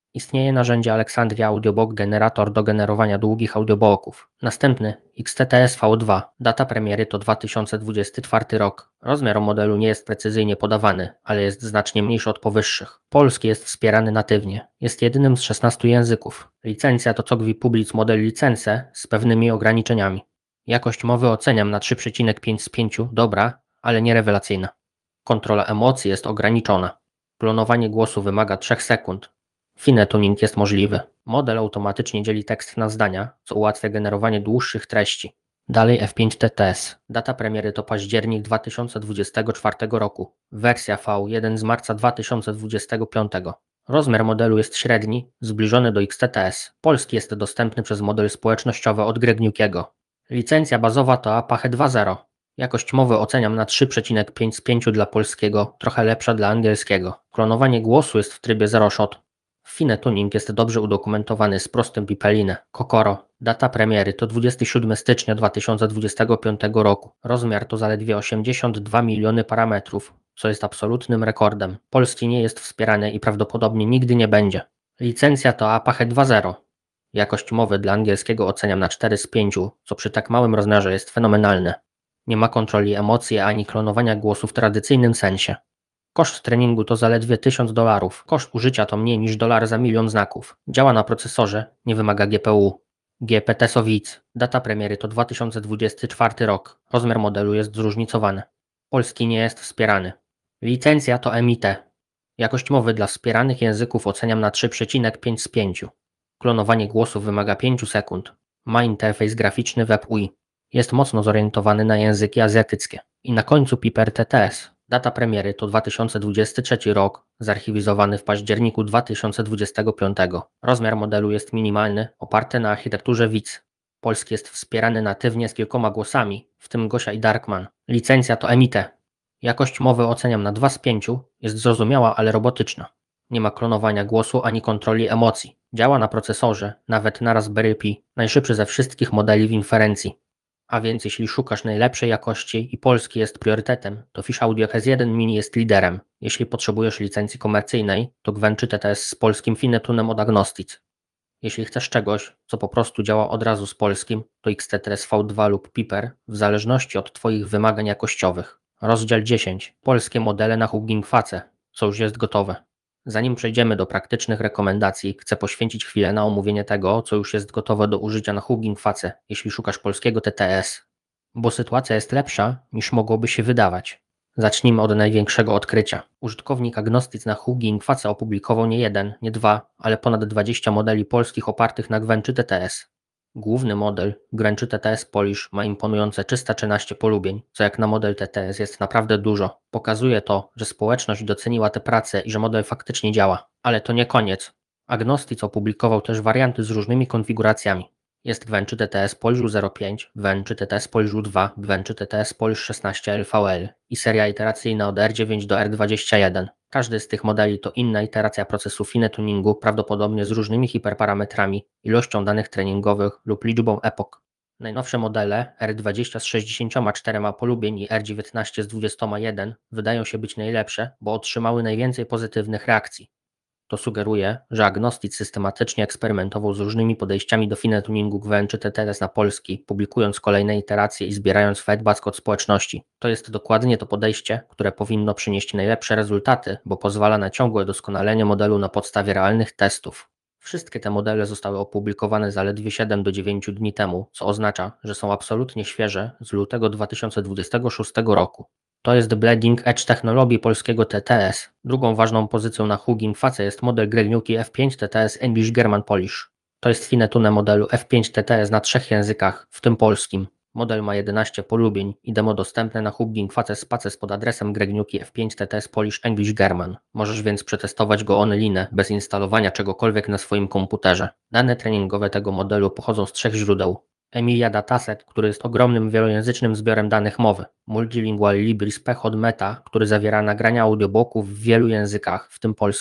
Istnieje narzędzie Alexandria Audiobook Generator do generowania długich audiobooków. Następny X T T S V dwa. Data premiery to dwa tysiące dwudziesty czwarty rok. Rozmiar modelu nie jest precyzyjnie podawany, ale jest znacznie mniejszy od powyższych. Polski jest wspierany natywnie. Jest jedynym z szesnastu języków. Licencja to Cogvi Public Model Licence z pewnymi ograniczeniami. Jakość mowy oceniam na trzy przecinek pięć z pięciu, dobra, ale nie rewelacyjna. Kontrola emocji jest ograniczona. Klonowanie głosu wymaga trzech sekund. Fine tuning jest możliwy. Model automatycznie dzieli tekst na zdania, co ułatwia generowanie dłuższych treści. Dalej F pięć T T S. Data premiery to październik dwa tysiące dwudziestego czwartego roku. Wersja V jeden z marca dwa tysiące dwudziestego piątego. Rozmiar modelu jest średni, zbliżony do X T T S. Polski jest dostępny przez model społecznościowy od Gregniukiego. Licencja bazowa to Apache dwa zero. Jakość mowy oceniam na trzy przecinek pięć z pięciu dla polskiego, trochę lepsza dla angielskiego. Klonowanie głosu jest w trybie zero shot. Fine tuning jest dobrze udokumentowany z prostym pipeline. Kokoro. Data premiery to dwudziestego siódmego stycznia dwa tysiące dwudziestego piątego roku. Rozmiar to zaledwie osiemdziesiąt dwa miliony parametrów, co jest absolutnym rekordem. Polski nie jest wspierany i prawdopodobnie nigdy nie będzie. Licencja to Apache dwa zero. Jakość mowy dla angielskiego oceniam na cztery z pięciu, co przy tak małym rozmiarze jest fenomenalne. Nie ma kontroli emocji ani klonowania głosu w tradycyjnym sensie. Koszt treningu to zaledwie tysiąc dolarów. Koszt użycia to mniej niż dolar za milion znaków. Działa na procesorze, nie wymaga G P U. G P T Sowic. Data premiery to dwa tysiące dwudziesty czwarty rok. Rozmiar modelu jest zróżnicowany. Polski nie jest wspierany. Licencja to M I T. Jakość mowy dla wspieranych języków oceniam na trzy przecinek pięć z pięciu. Klonowanie głosu wymaga pięć sekund. Ma interfejs graficzny Web U I. Jest mocno zorientowany na języki azjatyckie. I na końcu Piper T T S. Data premiery to dwa tysiące dwudziesty trzeci rok, zarchiwizowany w październiku dwa tysiące dwudziestego piątego. Rozmiar modelu jest minimalny, oparty na architekturze W I C. Polski jest wspierany natywnie z kilkoma głosami, w tym Gosia i Darkman. Licencja to M I T. Jakość mowy oceniam na dwa z pięciu, jest zrozumiała, ale robotyczna. Nie ma klonowania głosu ani kontroli emocji. Działa na procesorze, nawet na Raspberry Pi, najszybszy ze wszystkich modeli w inferencji. A więc jeśli szukasz najlepszej jakości i polski jest priorytetem, to Fish Audio H S jeden Mini jest liderem. Jeśli potrzebujesz licencji komercyjnej, to Gwen czy T T S z polskim Finetunem od Agnostics. Jeśli chcesz czegoś, co po prostu działa od razu z polskim, to X T T S V dwa lub Piper, w zależności od Twoich wymagań jakościowych. Rozdział dziesięć. Polskie modele na Hugging Face, co już jest gotowe. Zanim przejdziemy do praktycznych rekomendacji, chcę poświęcić chwilę na omówienie tego, co już jest gotowe do użycia na Hugging Face, jeśli szukasz polskiego T T S. Bo sytuacja jest lepsza, niż mogłoby się wydawać. Zacznijmy od największego odkrycia. Użytkownik Agnostics na Hugging Face opublikował nie jeden, nie dwa, ale ponad dwadzieścia modeli polskich opartych na Gwen czy T T S. Główny model, Gwen czy T T S Polish, ma imponujące trzysta trzynaście polubień, co jak na model T T S jest naprawdę dużo. Pokazuje to, że społeczność doceniła tę pracę i że model faktycznie działa. Ale to nie koniec. Agnostics opublikował też warianty z różnymi konfiguracjami. Jest Gwen czy T T S Polish zero pięć, Gwen czy T T S Polish dwa, Gwen czy T T S Polish szesnaście L V L i seria iteracyjna od R dziewięć do R dwadzieścia jeden. Każdy z tych modeli to inna iteracja procesu fine tuningu, prawdopodobnie z różnymi hiperparametrami, ilością danych treningowych lub liczbą epok. Najnowsze modele R dwadzieścia z sześćdziesięcioma czterema polubień i R dziewiętnaście z dwudziestoma jeden wydają się być najlepsze, bo otrzymały najwięcej pozytywnych reakcji. To sugeruje, że Agnostics systematycznie eksperymentował z różnymi podejściami do fine tuningu Gwen czy T T S na polski, publikując kolejne iteracje i zbierając feedback od społeczności. To jest dokładnie to podejście, które powinno przynieść najlepsze rezultaty, bo pozwala na ciągłe doskonalenie modelu na podstawie realnych testów. Wszystkie te modele zostały opublikowane zaledwie siedem do dziewięciu dni temu, co oznacza, że są absolutnie świeże z lutego dwa tysiące dwudziestego szóstego roku. To jest Bleeding Edge technologii polskiego T T S. Drugą ważną pozycją na Hugging Face jest model Gregniuki F pięć T T S English German Polish. To jest Finetune modelu F pięć T T S na trzech językach, w tym polskim. Model ma jedenaście polubień i demo dostępne na Hugging Face Spaces pod adresem Gregniuki F pięć T T S Polish English German. Możesz więc przetestować go online bez instalowania czegokolwiek na swoim komputerze. Dane treningowe tego modelu pochodzą z trzech źródeł. Emilia Dataset, który jest ogromnym wielojęzycznym zbiorem danych mowy. Multilingual Libris Spec od Meta, który zawiera nagrania audiobooków w wielu językach, w tym polskim.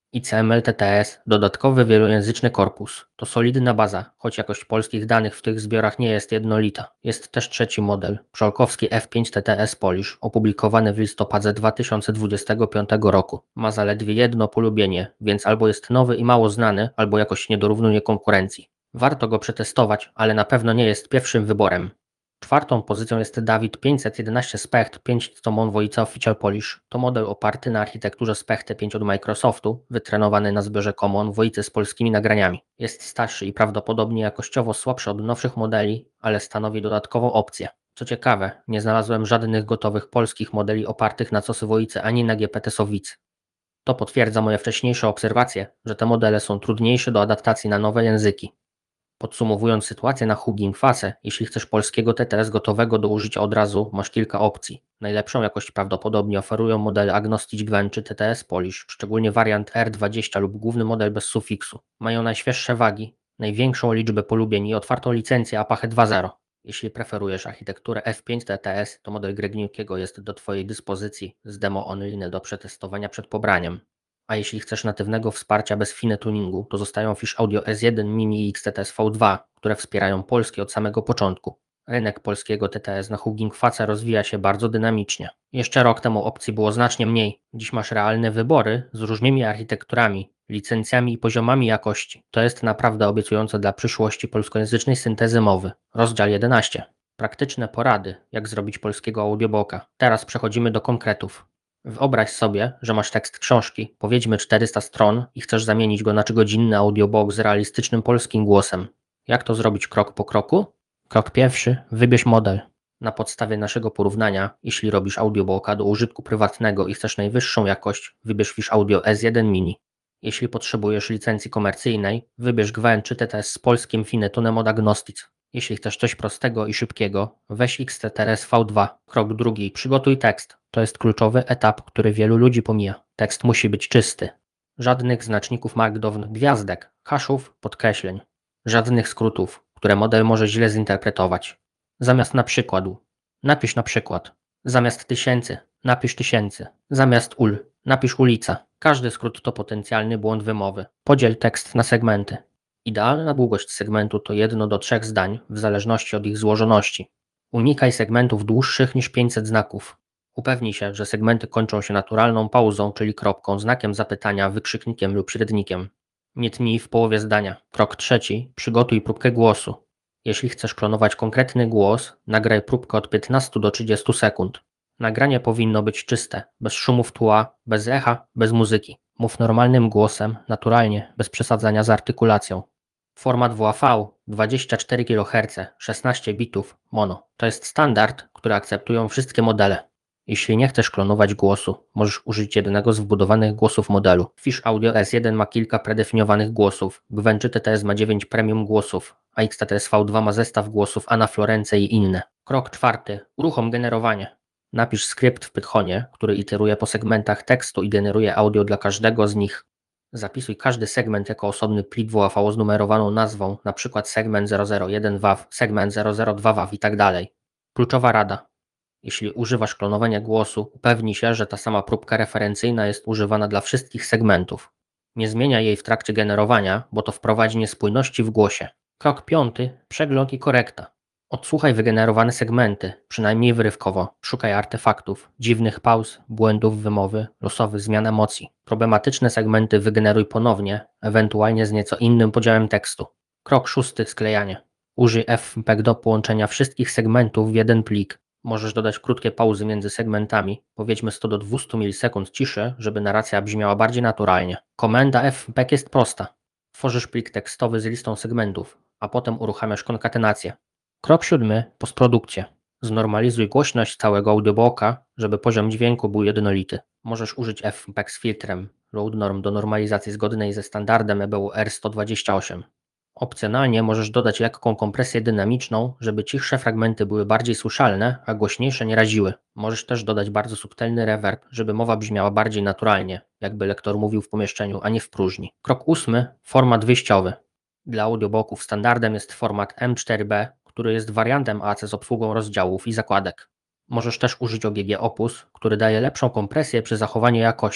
I C M L T T S, dodatkowy wielojęzyczny korpus. To solidna baza, choć jakość polskich danych w tych zbiorach nie jest jednolita. Jest też trzeci model, Przolkowski F pięć T T S Polish, opublikowany w listopadzie dwa tysiące dwudziestego piątego roku. Ma zaledwie jedno polubienie, więc albo jest nowy i mało znany, albo jakoś nie dorównuje konkurencji. Warto go przetestować, ale na pewno nie jest pierwszym wyborem. Czwartą pozycją jest Dawid pięćset jedenaście Specht pięć Tomon Wojca Official Polish. To model oparty na architekturze Specht T pięć od Microsoftu, wytrenowany na zbiorze Common Wojcy z polskimi nagraniami. Jest starszy i prawdopodobnie jakościowo słabszy od nowszych modeli, ale stanowi dodatkową opcję. Co ciekawe, nie znalazłem żadnych gotowych polskich modeli opartych na Cosy Wojcy ani na G P T Sowicy. To potwierdza moje wcześniejsze obserwacje, że te modele są trudniejsze do adaptacji na nowe języki. Podsumowując sytuację na Hugging Face, jeśli chcesz polskiego T T S gotowego do użycia od razu, masz kilka opcji. Najlepszą jakość prawdopodobnie oferują modele Agnostic Gwen czy T T S Polish, szczególnie wariant R dwadzieścia lub główny model bez sufiksu. Mają najświeższe wagi, największą liczbę polubień i otwartą licencję Apache dwa zero. Jeśli preferujesz architekturę F pięć T T S, to model Gregniukiego jest do Twojej dyspozycji z demo online do przetestowania przed pobraniem. A jeśli chcesz natywnego wsparcia bez fine tuningu, to zostają Fish Audio S jeden Mini i X T T S V dwa, które wspierają polski od samego początku. Rynek polskiego T T S na Hugging Face rozwija się bardzo dynamicznie. Jeszcze rok temu opcji było znacznie mniej. Dziś masz realne wybory z różnymi architekturami, licencjami i poziomami jakości. To jest naprawdę obiecujące dla przyszłości polskojęzycznej syntezy mowy. Rozdział jedenaście. Praktyczne porady, jak zrobić polskiego audiobooka. Teraz przechodzimy do konkretów. Wyobraź sobie, że masz tekst książki, powiedzmy czterysta stron i chcesz zamienić go na trzygodzinny audiobook z realistycznym polskim głosem. Jak to zrobić krok po kroku? Krok pierwszy. Wybierz model. Na podstawie naszego porównania, jeśli robisz audiobooka do użytku prywatnego i chcesz najwyższą jakość, wybierz Fish Audio S jeden Mini. Jeśli potrzebujesz licencji komercyjnej, wybierz Gwen czy T T S z polskim Finetonem od Agnostics. Jeśli chcesz coś prostego i szybkiego, weź X T T S V dwa. Krok drugi. Przygotuj tekst. To jest kluczowy etap, który wielu ludzi pomija. Tekst musi być czysty. Żadnych znaczników markdown, gwiazdek, haszów, podkreśleń. Żadnych skrótów, które model może źle zinterpretować. Zamiast na przykładu, napisz na przykład. Zamiast tysięcy, napisz tysięcy. Zamiast ul, napisz ulica. Każdy skrót to potencjalny błąd wymowy. Podziel tekst na segmenty. Idealna długość segmentu to jedno do trzech zdań, w zależności od ich złożoności. Unikaj segmentów dłuższych niż pięćset znaków. Upewnij się, że segmenty kończą się naturalną pauzą, czyli kropką, znakiem zapytania, wykrzyknikiem lub średnikiem. Nie tnij w połowie zdania. Krok trzeci. Przygotuj próbkę głosu. Jeśli chcesz klonować konkretny głos, nagraj próbkę od piętnastu do trzydziestu sekund. Nagranie powinno być czyste, bez szumów tła, bez echa, bez muzyki. Mów normalnym głosem, naturalnie, bez przesadzania z artykulacją. Format W A V dwadzieścia cztery kiloherce, szesnaście bitów, mono. To jest standard, który akceptują wszystkie modele. Jeśli nie chcesz klonować głosu, możesz użyć jednego z wbudowanych głosów modelu. Fish Audio S jeden ma kilka predefiniowanych głosów, Gwen czy T T S ma dziewięć premium głosów, a X T T S V dwa ma zestaw głosów Anna Florence i inne. Krok czwarty. Uruchom generowanie. Napisz skrypt w Pythonie, który iteruje po segmentach tekstu i generuje audio dla każdego z nich. Zapisuj każdy segment jako osobny plik W A V z numerowaną nazwą, np. segment zero zero jeden W A V, segment zero zero dwa W A V itd. Kluczowa rada. Jeśli używasz klonowania głosu, upewnij się, że ta sama próbka referencyjna jest używana dla wszystkich segmentów. Nie zmieniaj jej w trakcie generowania, bo to wprowadzi niespójności w głosie. Krok piąty. Przegląd i korekta. Odsłuchaj wygenerowane segmenty, przynajmniej wyrywkowo. Szukaj artefaktów, dziwnych pauz, błędów wymowy, losowych zmian emocji. Problematyczne segmenty wygeneruj ponownie, ewentualnie z nieco innym podziałem tekstu. Krok szósty. Sklejanie. Użyj F M P E G do połączenia wszystkich segmentów w jeden plik. Możesz dodać krótkie pauzy między segmentami, powiedzmy sto do dwustu milisekund ciszy, żeby narracja brzmiała bardziej naturalnie. Komenda F M P E G jest prosta. Tworzysz plik tekstowy z listą segmentów, a potem uruchamiasz konkatenację. Krok siódmy. Postprodukcja. Znormalizuj głośność całego audiobooka, żeby poziom dźwięku był jednolity. Możesz użyć F M P E G z filtrem Load Norm do normalizacji zgodnej ze standardem E B U R sto dwadzieścia osiem. Opcjonalnie możesz dodać lekką kompresję dynamiczną, żeby cichsze fragmenty były bardziej słyszalne, a głośniejsze nie raziły. Możesz też dodać bardzo subtelny reverb, żeby mowa brzmiała bardziej naturalnie, jakby lektor mówił w pomieszczeniu, a nie w próżni. Krok ósmy. Format wyjściowy. Dla audiobooków standardem jest format M cztery B, który jest wariantem A C z obsługą rozdziałów i zakładek. Możesz też użyć O G G Opus, który daje lepszą kompresję przy zachowaniu jakości.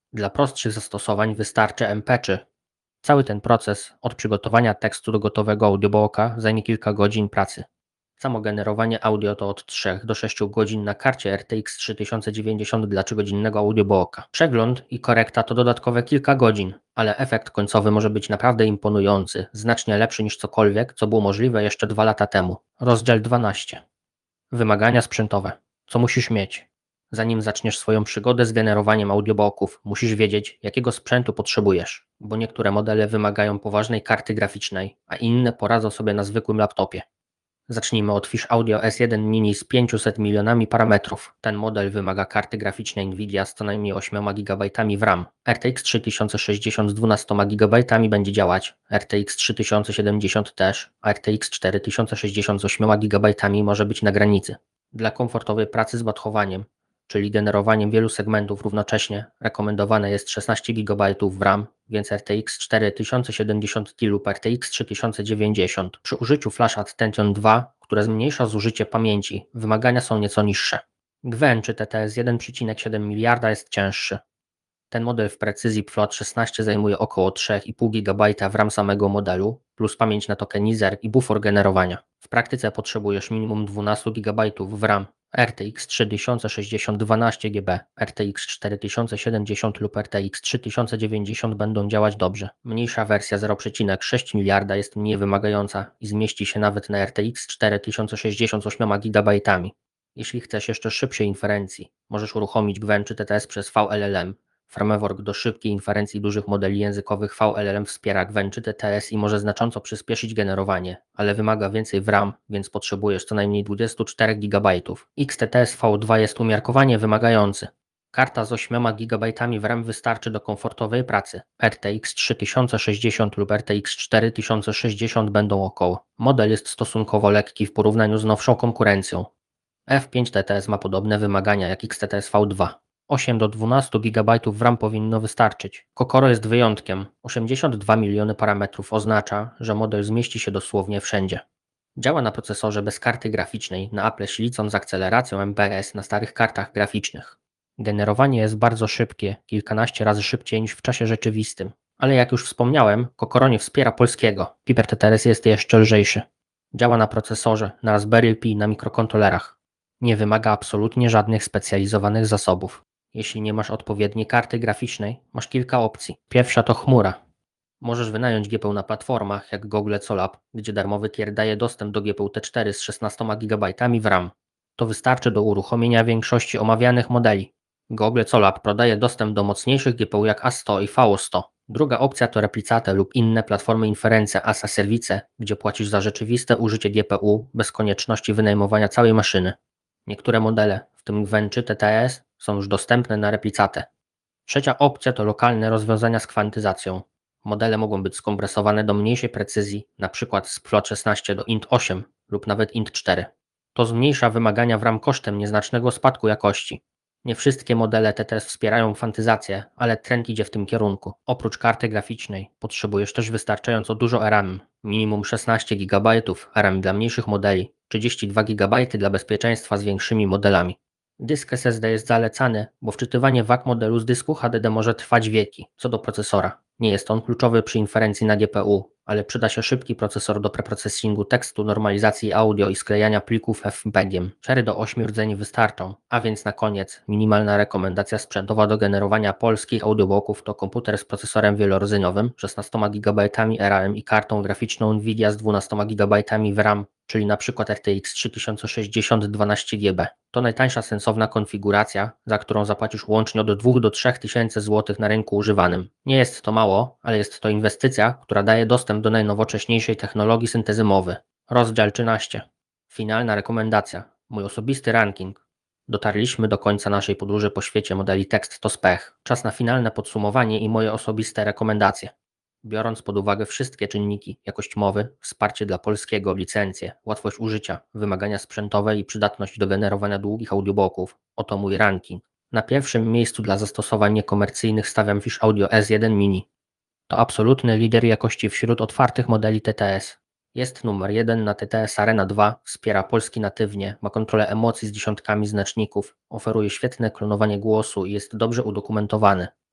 Dla prostszych zastosowań wystarczy M P trzy. Cały ten proces od przygotowania tekstu do gotowego audiobooka zajmie kilka godzin pracy. Samo generowanie audio to od trzech do sześciu godzin na karcie R T X trzy tysiące dziewięćdziesiąt dla trzygodzinnego audiobooka. Przegląd i korekta to dodatkowe kilka godzin, ale efekt końcowy może być naprawdę imponujący, znacznie lepszy niż cokolwiek, co było możliwe jeszcze dwa lata temu. Rozdział dwanaście. Wymagania sprzętowe. Co musisz mieć? Zanim zaczniesz swoją przygodę z generowaniem audiobooków, musisz wiedzieć, jakiego sprzętu potrzebujesz, bo niektóre modele wymagają poważnej karty graficznej, a inne poradzą sobie na zwykłym laptopie. Zacznijmy od Fish Audio S jeden Mini z pięciuset milionami parametrów. Ten model wymaga karty graficznej Nvidia z co najmniej ośmioma gigabajtami w RAM. R T X trzy tysiące sześćdziesiąt z dwunastoma gigabajtami będzie działać, R T X trzy tysiące siedemdziesiąt też, a R T X cztery tysiące sześćdziesiąt z ośmioma gigabajtami może być na granicy. Dla komfortowej pracy z ładchowaniem, czyli generowaniem wielu segmentów równocześnie, rekomendowane jest szesnaście gigabajtów w RAM, więc R T X cztery tysiące siedemdziesiąt Ti lub R T X trzy tysiące dziewięćdziesiąt. Przy użyciu flasza Tension dwa, które zmniejsza zużycie pamięci, wymagania są nieco niższe. Gwen czy T T S jeden przecinek siedem miliarda jest cięższy. Ten model w precyzji P F L O T szesnaście zajmuje około trzy i pół gigabajta w RAM samego modelu, plus pamięć na tokenizer i bufor generowania. W praktyce potrzebujesz minimum dwanaście gigabajtów w RAM. R T X trzy tysiące sześćdziesiąt dwanaście giga, R T X cztery tysiące siedemdziesiąt lub R T X trzy tysiące dziewięćdziesiąt będą działać dobrze. Mniejsza wersja zero przecinek sześć miliarda jest mniej wymagająca i zmieści się nawet na R T X cztery tysiące sześćdziesiąt z ośmioma gigabajtami. Jeśli chcesz jeszcze szybszej inferencji, możesz uruchomić Gwen czy T T S przez V L L M. Framework do szybkiej inferencji dużych modeli językowych V L L M wspiera Gwen czy T T S i może znacząco przyspieszyć generowanie, ale wymaga więcej w RAM, więc potrzebujesz co najmniej dwadzieścia cztery gigabajtów. X T T S V dwa jest umiarkowanie wymagający. Karta z ośmioma gigabajtami w RAM wystarczy do komfortowej pracy. R T X trzy tysiące sześćdziesiąt lub R T X cztery tysiące sześćdziesiąt będą około. Model jest stosunkowo lekki w porównaniu z nowszą konkurencją. F pięć T T S ma podobne wymagania jak X T T S V dwa. osiem do dwunastu gigabajtów w RAM powinno wystarczyć. Kokoro jest wyjątkiem. osiemdziesiąt dwa miliony parametrów oznacza, że model zmieści się dosłownie wszędzie. Działa na procesorze bez karty graficznej na Apple Silicon z akceleracją M P S na starych kartach graficznych. Generowanie jest bardzo szybkie, kilkanaście razy szybciej niż w czasie rzeczywistym. Ale jak już wspomniałem, Kokoro nie wspiera polskiego. Piper T T S jest jeszcze lżejszy. Działa na procesorze, na Raspberry Pi, na mikrokontrolerach. Nie wymaga absolutnie żadnych specjalizowanych zasobów. Jeśli nie masz odpowiedniej karty graficznej, masz kilka opcji. Pierwsza to chmura. Możesz wynająć G P U na platformach jak Google Colab, gdzie darmowy tier daje dostęp do G P U T cztery z szesnastoma gigabajtami w RAM. To wystarczy do uruchomienia większości omawianych modeli. Google Colab podaje dostęp do mocniejszych G P U jak A sto i V O sto. Druga opcja to Replicate lub inne platformy inferencja as a Service, gdzie płacisz za rzeczywiste użycie G P U bez konieczności wynajmowania całej maszyny. Niektóre modele, w tym Gwen czy T T S, są już dostępne na Replicate. Trzecia opcja to lokalne rozwiązania z kwantyzacją. Modele mogą być skompresowane do mniejszej precyzji, np. z P F L O T szesnaście do int osiem lub nawet int cztery. To zmniejsza wymagania w RAM kosztem nieznacznego spadku jakości. Nie wszystkie modele T T S wspierają kwantyzację, ale trend idzie w tym kierunku. Oprócz karty graficznej potrzebujesz też wystarczająco dużo R A M, minimum szesnaście gigabajtów R A M dla mniejszych modeli, trzydzieści dwa gigabajty dla bezpieczeństwa z większymi modelami. Dysk S S D jest zalecany, bo wczytywanie W A C modelu z dysku H D D może trwać wieki. Co do procesora, nie jest on kluczowy przy inferencji na G P U, ale przyda się szybki procesor do preprocesingu tekstu, normalizacji audio i sklejania plików F P G-iem. cztery do ośmiu rdzeni wystarczą, a więc na koniec minimalna rekomendacja sprzętowa do generowania polskich audiobooków to komputer z procesorem wielordzeniowym, szesnastoma gigabajtami R A M i kartą graficzną Nvidia z dwunastoma gigabajtami w RAM, czyli np. R T X trzy tysiące sześćdziesiąt dwanaście giga. To najtańsza sensowna konfiguracja, za którą zapłacisz łącznie od dwóch do trzech tysięcy złotych na rynku używanym. Nie jest to mało, ale jest to inwestycja, która daje dostęp do najnowocześniejszej technologii syntezy mowy. Rozdział trzynaście. Finalna rekomendacja. Mój osobisty ranking. Dotarliśmy do końca naszej podróży po świecie modeli tekst to spech. Czas na finalne podsumowanie i moje osobiste rekomendacje. Biorąc pod uwagę wszystkie czynniki, jakość mowy, wsparcie dla polskiego, licencje, łatwość użycia, wymagania sprzętowe i przydatność do generowania długich audiobooków, oto mój ranking. Na pierwszym miejscu dla zastosowań niekomercyjnych stawiam Fish Audio S jeden Mini. To absolutny lider jakości wśród otwartych modeli T T S. Jest numer jeden na T T S Arena dwa, wspiera polski natywnie, ma kontrolę emocji z dziesiątkami znaczników, oferuje świetne klonowanie głosu i jest dobrze udokumentowany.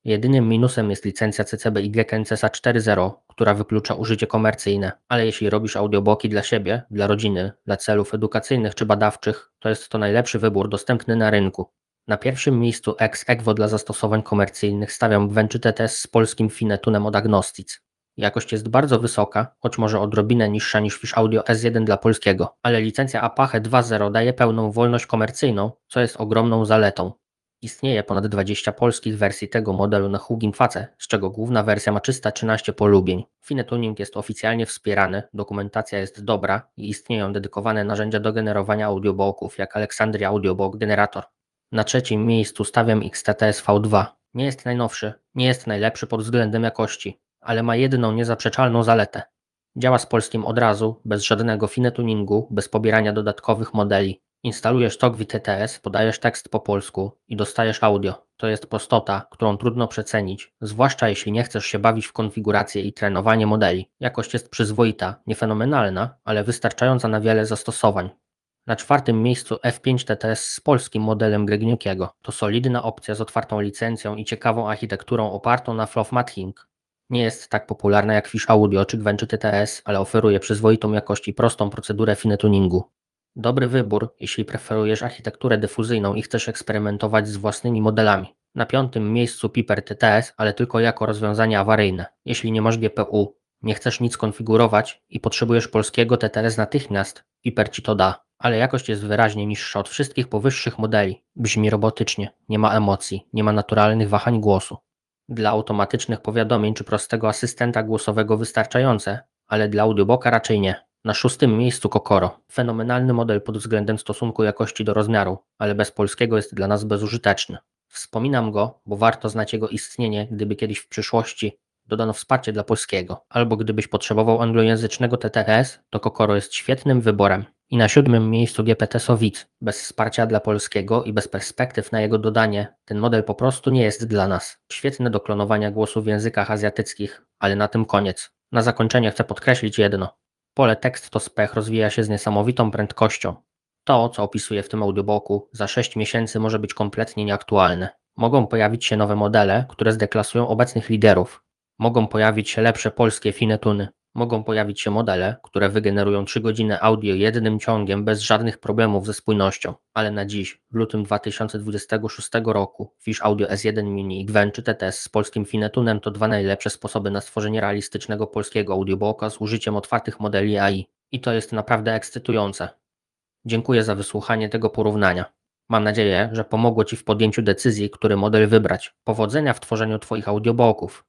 Jedynym minusem jest licencja C C B Y G K N C S A cztery zero, która wyklucza użycie komercyjne, ale jeśli robisz audiobooki dla siebie, dla rodziny, dla celów edukacyjnych czy badawczych, to jest to najlepszy wybór dostępny na rynku. Na pierwszym miejscu ex aequo dla zastosowań komercyjnych stawiam Węczy T T S z polskim Finetunem od Agnostics. Jakość jest bardzo wysoka, choć może odrobinę niższa niż Fish Audio S jeden dla polskiego, ale licencja Apache dwa zero daje pełną wolność komercyjną, co jest ogromną zaletą. Istnieje ponad dwadzieścia polskich wersji tego modelu na Hugin Face, z czego główna wersja ma trzysta trzynaście polubień. Finetuning jest oficjalnie wspierany, dokumentacja jest dobra i istnieją dedykowane narzędzia do generowania audiobooków jak Alexandria Audiobook Generator. Na trzecim miejscu stawiam X T T S V dwa. Nie jest najnowszy, nie jest najlepszy pod względem jakości, ale ma jedną niezaprzeczalną zaletę. Działa z polskim od razu, bez żadnego finetuningu, bez pobierania dodatkowych modeli. Instalujesz TalkWi T T S, podajesz tekst po polsku i dostajesz audio. To jest prostota, którą trudno przecenić, zwłaszcza jeśli nie chcesz się bawić w konfigurację i trenowanie modeli. Jakość jest przyzwoita, nie fenomenalna, ale wystarczająca na wiele zastosowań. Na czwartym miejscu F pięć T T S z polskim modelem Gregniukiego. To solidna opcja z otwartą licencją i ciekawą architekturą opartą na Flow Mathing. Nie jest tak popularna jak Fish Audio czy Gwęczy T T S, ale oferuje przyzwoitą jakość i prostą procedurę finetuningu. Dobry wybór, jeśli preferujesz architekturę dyfuzyjną i chcesz eksperymentować z własnymi modelami. Na piątym miejscu Piper T T S, ale tylko jako rozwiązanie awaryjne. Jeśli nie masz G P U, nie chcesz nic konfigurować i potrzebujesz polskiego T T S natychmiast, Piper ci to da. Ale jakość jest wyraźnie niższa od wszystkich powyższych modeli. Brzmi robotycznie, nie ma emocji, nie ma naturalnych wahań głosu. Dla automatycznych powiadomień czy prostego asystenta głosowego wystarczające, ale dla audiobooka raczej nie. Na szóstym miejscu Kokoro. Fenomenalny model pod względem stosunku jakości do rozmiaru, ale bez polskiego jest dla nas bezużyteczny. Wspominam go, bo warto znać jego istnienie, gdyby kiedyś w przyszłości dodano wsparcie dla polskiego, albo gdybyś potrzebował anglojęzycznego T T S, to Kokoro jest świetnym wyborem. I na siódmym miejscu G P T Sowic. Bez wsparcia dla polskiego i bez perspektyw na jego dodanie, ten model po prostu nie jest dla nas. Świetny do klonowania głosu w językach azjatyckich, ale na tym koniec. Na zakończenie chcę podkreślić jedno. Pole tekst to spech rozwija się z niesamowitą prędkością. To, co opisuję w tym audiobooku, za sześć miesięcy może być kompletnie nieaktualne. Mogą pojawić się nowe modele, które zdeklasują obecnych liderów. Mogą pojawić się lepsze polskie finetuny. Mogą pojawić się modele, które wygenerują trzy godziny audio jednym ciągiem bez żadnych problemów ze spójnością. Ale na dziś, w lutym dwa tysiące dwudziestego szóstego roku, Fish Audio S jeden Mini i Gwęczy T T S z polskim finetunem to dwa najlepsze sposoby na stworzenie realistycznego polskiego audiobooka z użyciem otwartych modeli A I. I to jest naprawdę ekscytujące. Dziękuję za wysłuchanie tego porównania. Mam nadzieję, że pomogło Ci w podjęciu decyzji, który model wybrać. Powodzenia w tworzeniu Twoich audiobooków.